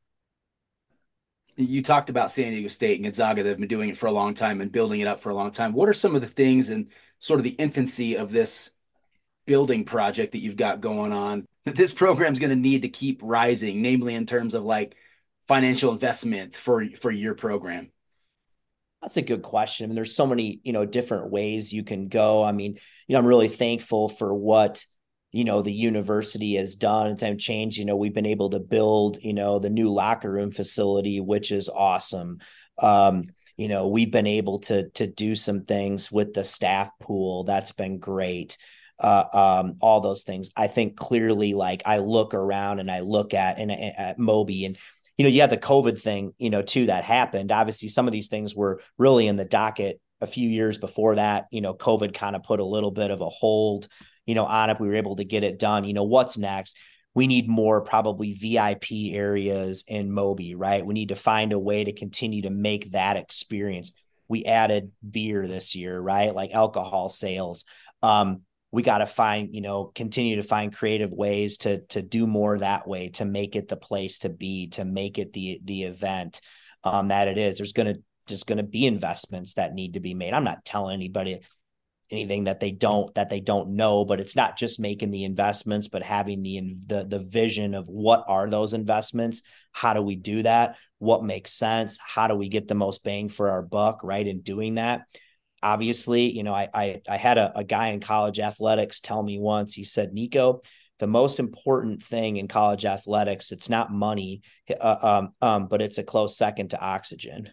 You talked about San Diego State and Gonzaga that have been doing it for a long time and building it up for a long time. What are some of the things in sort of the infancy of this building project that you've got going on that this program is going to need to keep rising, namely in terms of like financial investment for your program? That's a good question. I mean, there's so many, different ways you can go. I mean, I'm really thankful for what, the university has done and time change. We've been able to build, the new locker room facility, which is awesome. We've been able to do some things with the staff pool. That's been great. All those things. I think clearly, like I look around and I look at Moby, and you had the COVID thing, too, that happened. Obviously, some of these things were really in the docket a few years before that. COVID kind of put a little bit of a hold, on it. We were able to get it done. What's next? We need more probably VIP areas in Moby, right? We need to find a way to continue to make that experience. We added beer this year, right? Like alcohol sales. We got to continue to find creative ways to do more that way, to make it the place to be, to make it the event that it is. There's going to be investments that need to be made. I'm not telling anybody anything that they don't know, but it's not just making the investments, but having the vision of what are those investments? How do we do that? What makes sense? How do we get the most bang for our buck, right? In doing that. obviously, you know, I had a guy in college athletics tell me once, he said, Nico, the most important thing in college athletics, it's not money, but it's a close second to oxygen.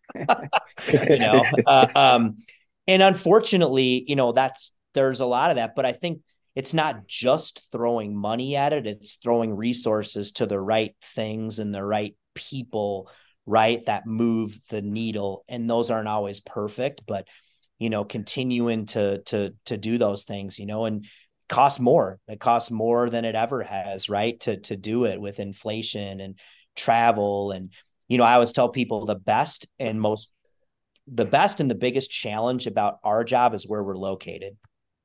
You know, and unfortunately, you know, there's a lot of that, but I think it's not just throwing money at it. It's throwing resources to the right things and the right people, right, that move the needle. And those aren't always perfect, but, you know, continuing to do those things, you know, and cost more. It costs more than it ever has, right, to do it with inflation and travel. And, you know, I always tell people the best and the biggest challenge about our job is where we're located.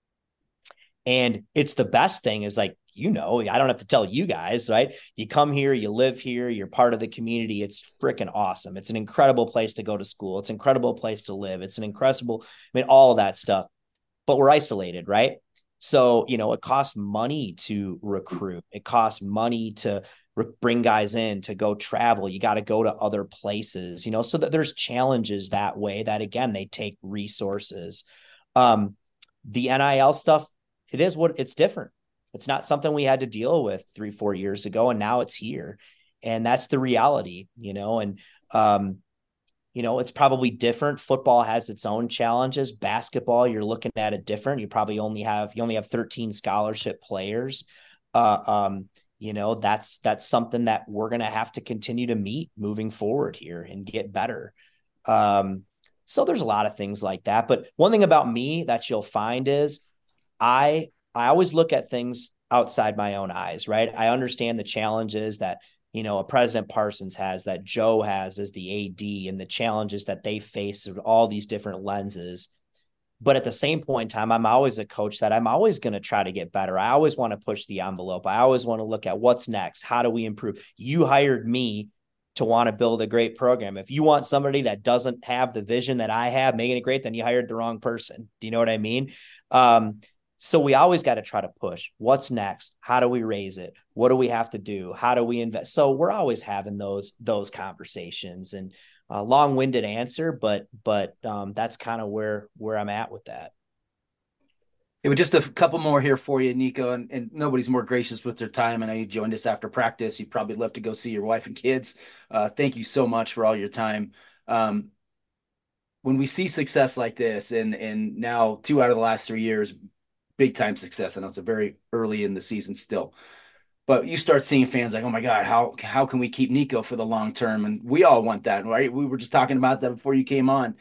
And it's the best thing is like, you know, I don't have to tell you guys, right? You come here, you live here, you're part of the community. It's freaking awesome. It's an incredible place to go to school. It's an incredible place to live. It's an incredible, I mean, all of that stuff, but we're isolated, right? So, you know, it costs money to recruit. It costs money to bring guys in, to go travel. You got to go to other places, you know, so that there's challenges that way that, again, they take resources. The NIL stuff, it is what it's different. It's not something we had to deal with 3-4 years ago, and now it's here. And that's the reality, you know, and, you know, it's probably different. Football has its own challenges. Basketball, you're looking at it different. You only have 13 scholarship players. You know, that's something that we're going to have to continue to meet moving forward here and get better. So there's a lot of things like that. But one thing about me that you'll find is I always look at things outside my own eyes, right? I understand the challenges that, you know, a President Parsons has, that Joe has as the AD, and the challenges that they face with all these different lenses. But at the same point in time, I'm always a coach that I'm always going to try to get better. I always want to push the envelope. I always want to look at what's next. How do we improve? You hired me to want to build a great program. If you want somebody that doesn't have the vision that I have, making it great, then you hired the wrong person. Do you know what I mean? So we always got to try to push. What's next? How do we raise it? What do we have to do? How do we invest? So we're always having those conversations, and a long-winded answer, but that's kind of where I'm at with that. It was just a couple more here for you, Nico, and nobody's more gracious with their time. I know you joined us after practice. You probably left to go see your wife and kids. Thank you so much for all your time. When we see success like this, and now 2 out of the last 3 years, big time success. I know it's a very early in the season still, but you start seeing fans like, oh my God, how can we keep Nico for the long term? And we all want that, right? We were just talking about that before you came on.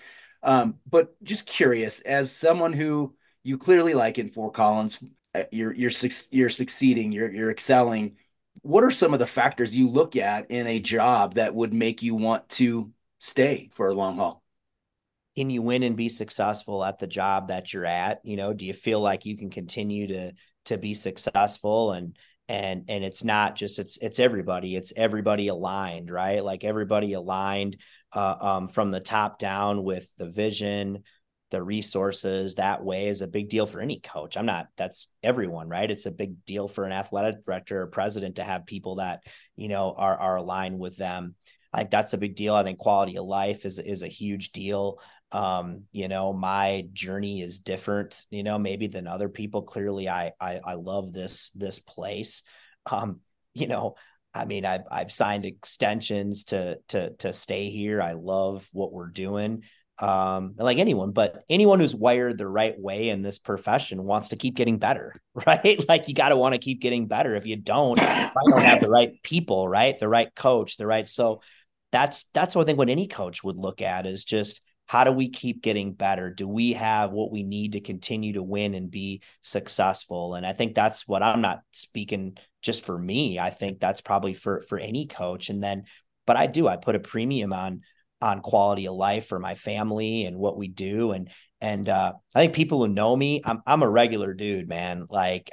But just curious, as someone who you clearly like in Fort Collins, you're succeeding, you're excelling. What are some of the factors you look at in a job that would make you want to stay for a long haul? Can you win and be successful at the job that you're at? You know, do you feel like you can continue to be successful? And it's not just, it's everybody aligned, right? Like everybody aligned from the top down with the vision, the resources. That way is a big deal for any coach. That's everyone, right? It's a big deal for an athletic director or president to have people that, you know, are aligned with them. I think that's a big deal. I think quality of life is a huge deal. You know, my journey is different, you know, maybe than other people. Clearly I love this place. You know, I mean, I've signed extensions to stay here. I love what we're doing. Like anyone who's wired the right way in this profession wants to keep getting better, right? Like you got to want to keep getting better. If you don't have the right people, right? The right coach, so that's what I think what any coach would look at is just, how do we keep getting better? Do we have what we need to continue to win and be successful? And I think that's what, I'm not speaking just for me. I think that's probably for any coach. And then, but I put a premium on quality of life for my family and what we do. And I think people who know me, I'm a regular dude, man. Like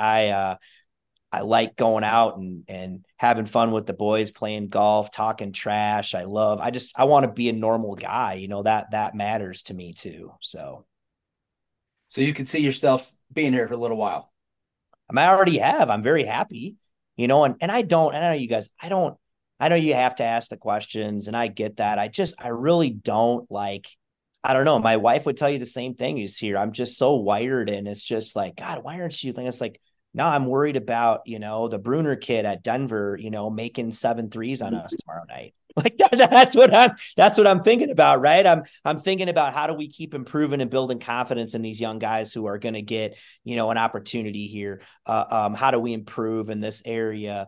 I like going out and having fun with the boys, playing golf, talking trash. I want to be a normal guy, you know, that matters to me too. So you could see yourself being here for a little while. I already have. I'm very happy, you know, and I know you guys, I know you have to ask the questions and I get that. I really don't like, I don't know. My wife would tell you the same thing. You see here, I'm just so wired, and it's just like, God, why aren't you thinking? It's like, no, I'm worried about, the Bruner kid at Denver, making 7 threes on us tomorrow night. Like that's what I'm thinking about, right? I'm thinking about how do we keep improving and building confidence in these young guys who are going to get, an opportunity here. How do we improve in this area?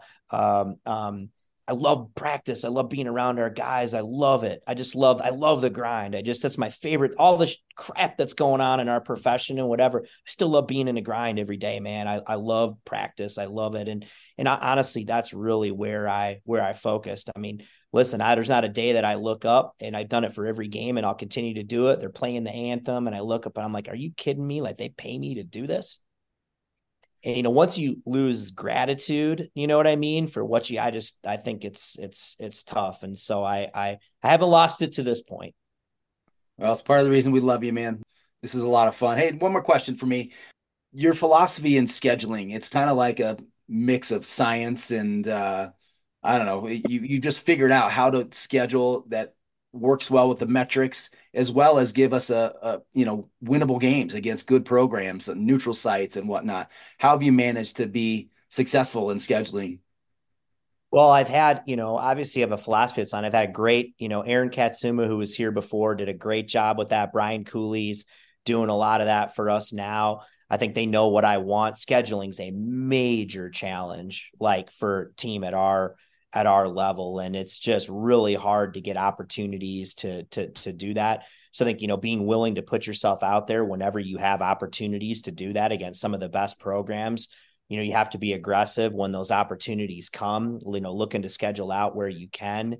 I love practice. I love being around our guys. I love it. I love the grind. That's my favorite. All the crap that's going on in our profession and whatever. I still love being in the grind every day, man. I love practice. I love it. And honestly, that's really where I focused. I mean, listen, there's not a day that I look up, and I've done it for every game, and I'll continue to do it. They're playing the anthem, and I look up and I'm like, are you kidding me? Like, they pay me to do this? And, once you lose gratitude, you know what I mean? For what I think it's tough. And so I haven't lost it to this point. Well, it's part of the reason we love you, man. This is a lot of fun. Hey, one more question for me. Your philosophy in scheduling, it's kind of like a mix of science and, I don't know, you just figured out how to schedule that works well with the metrics, as well as give us a winnable games against good programs and neutral sites and whatnot. How have you managed to be successful in scheduling? Well, I've had, obviously I have a philosophy that's on. I've had a great, Aaron Katsuma, who was here before, did a great job with that. Brian Cooley's doing a lot of that for us now. I think they know what I want. Scheduling's a major challenge, like for team at our level. And it's just really hard to get opportunities to do that. So I think, being willing to put yourself out there whenever you have opportunities to do that against some of the best programs, you have to be aggressive when those opportunities come, looking to schedule out where you can,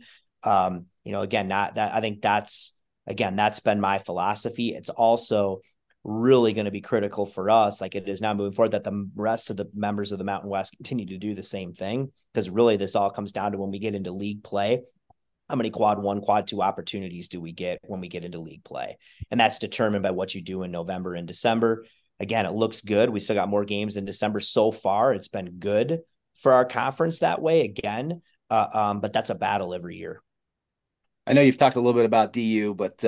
again, not that I think that's been my philosophy. It's also really going to be critical for us, like it is now moving forward, that the rest of the members of the Mountain West continue to do the same thing. Because really this all comes down to when we get into league play, how many quad 1, quad 2 opportunities do we get when we get into league play? And that's determined by what you do in November and December. Again, it looks good. We still got more games in December so far. It's been good for our conference that way again. But that's a battle every year. I know you've talked a little bit about DU, but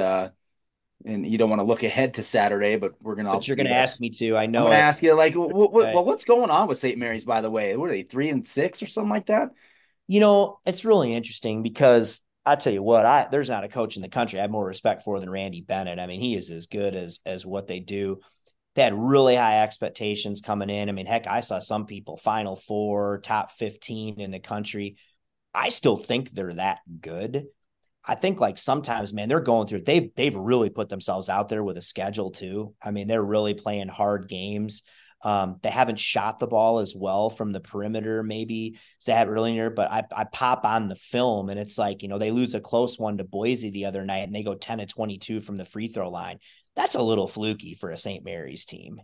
and you don't want to look ahead to Saturday, but we're gonna. But you're gonna ask me to. I know. I'm gonna ask you, like, what's going on with St. Mary's? By the way, what are they, 3-6 or something like that? It's really interesting because I tell you what, there's not a coach in the country I have more respect for than Randy Bennett. I mean, he is as good as what they do. They had really high expectations coming in. I mean, heck, I saw some people Final Four, top 15 in the country. I still think they're that good. I think like sometimes, man, they're going through, they've really put themselves out there with a schedule too. I mean, they're really playing hard games. They haven't shot the ball as well from the perimeter, maybe as they had earlier, but I pop on the film and it's like, they lose a close one to Boise the other night and they go 10 of 22 from the free throw line. That's a little fluky for a St. Mary's team,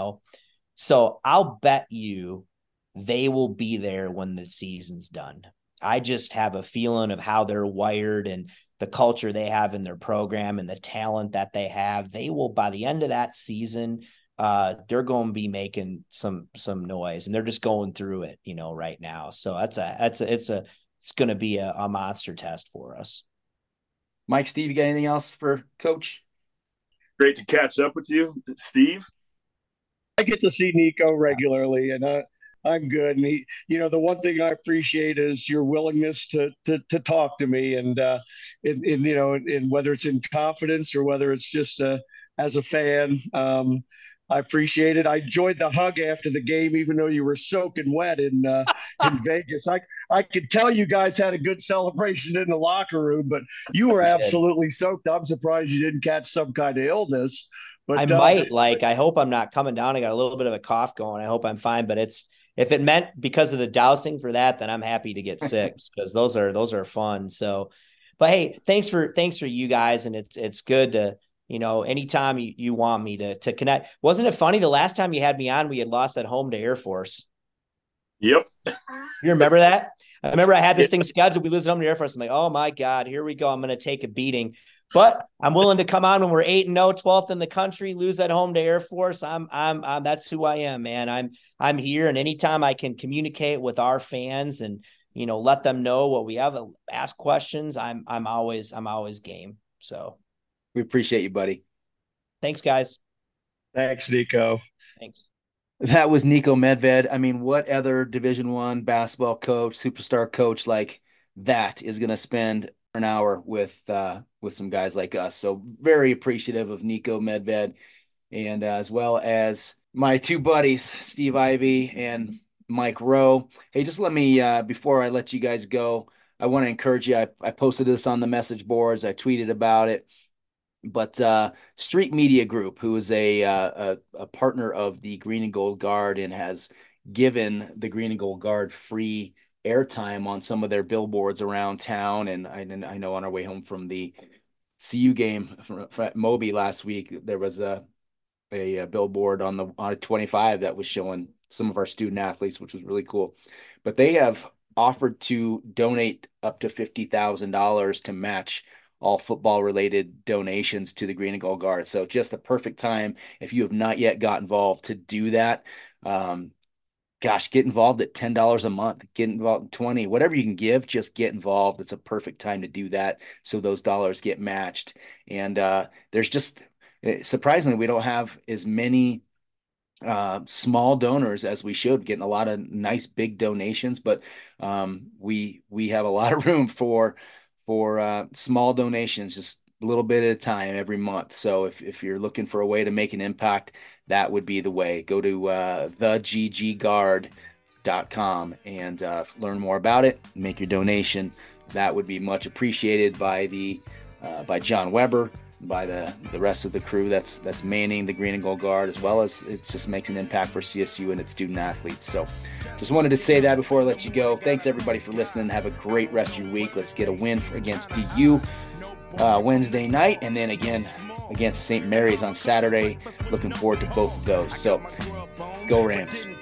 So I'll bet you they will be there when the season's done. I just have a feeling of how they're wired and the culture they have in their program and the talent that they have. They will, by the end of that season, they're going to be making some noise, and they're just going through it, right now. So it's going to be a monster test for us. Mike, Steve, you got anything else for Coach? Great to catch up with you, Steve. I get to see Nico regularly, and I'm good. And he, the one thing I appreciate is your willingness to talk to me, and whether it's in confidence or whether it's just as a fan. I appreciate it. I enjoyed the hug after the game, even though you were soaking wet in Vegas. I could tell you guys had a good celebration in the locker room, but you were absolutely soaked. I'm surprised you didn't catch some kind of illness. But I might. I hope I'm not coming down. I got a little bit of a cough going. I hope I'm fine. But if it meant because of the dousing for that, then I'm happy to get sick because those are fun. So, but hey, thanks for you guys, and it's good to. Anytime you want me to connect. Wasn't it funny? The last time you had me on, we had lost at home to Air Force. Yep. You remember that? I remember I had this thing scheduled. We lose at home to Air Force. I'm like, oh my God, here we go. I'm going to take a beating, but I'm willing to come on when we're 8-0, 12th in the country, lose at home to Air Force. I'm that's who I am, man. I'm here. And anytime I can communicate with our fans and, let them know what we have, ask questions. I'm always game. So. We appreciate you, buddy. Thanks, guys. Thanks, Nico. Thanks. That was Niko Medved. I mean, what other Division I basketball coach, superstar coach like that is going to spend an hour with some guys like us? So very appreciative of Niko Medved, and as well as my two buddies, Steve Ivy and Mike Rowe. Hey, just let me before I let you guys go, I want to encourage you. I posted this on the message boards. I tweeted about it. But Street Media Group, who is a partner of the Green and Gold Guard and has given the Green and Gold Guard free airtime on some of their billboards around town. And I know on our way home from the CU game from Moby last week, there was a billboard on 25 that was showing some of our student athletes, which was really cool. But they have offered to donate up to $50,000 to match all football related donations to the Green and Gold Guard. So just a perfect time if you have not yet got involved to do that. Get involved at $10 a month, get involved in 20, whatever you can give, just get involved. It's a perfect time to do that. So those dollars get matched. And there's just, surprisingly, we don't have as many small donors as we should, getting a lot of nice big donations, but we have a lot of room for small donations, just a little bit at a time every month. So if you're looking for a way to make an impact, that would be the way. Go to theggguard.com and learn more about it. Make your donation. That would be much appreciated by by John Weber, by the rest of the crew that's manning the Green and Gold Guard, as well as it just makes an impact for CSU and its student athletes. So just wanted to say that before I let you go. Thanks everybody for listening. Have a great rest of your week. Let's get a win against DU Wednesday night, and then again against St. Mary's on Saturday. Looking forward to both of those. So go Rams.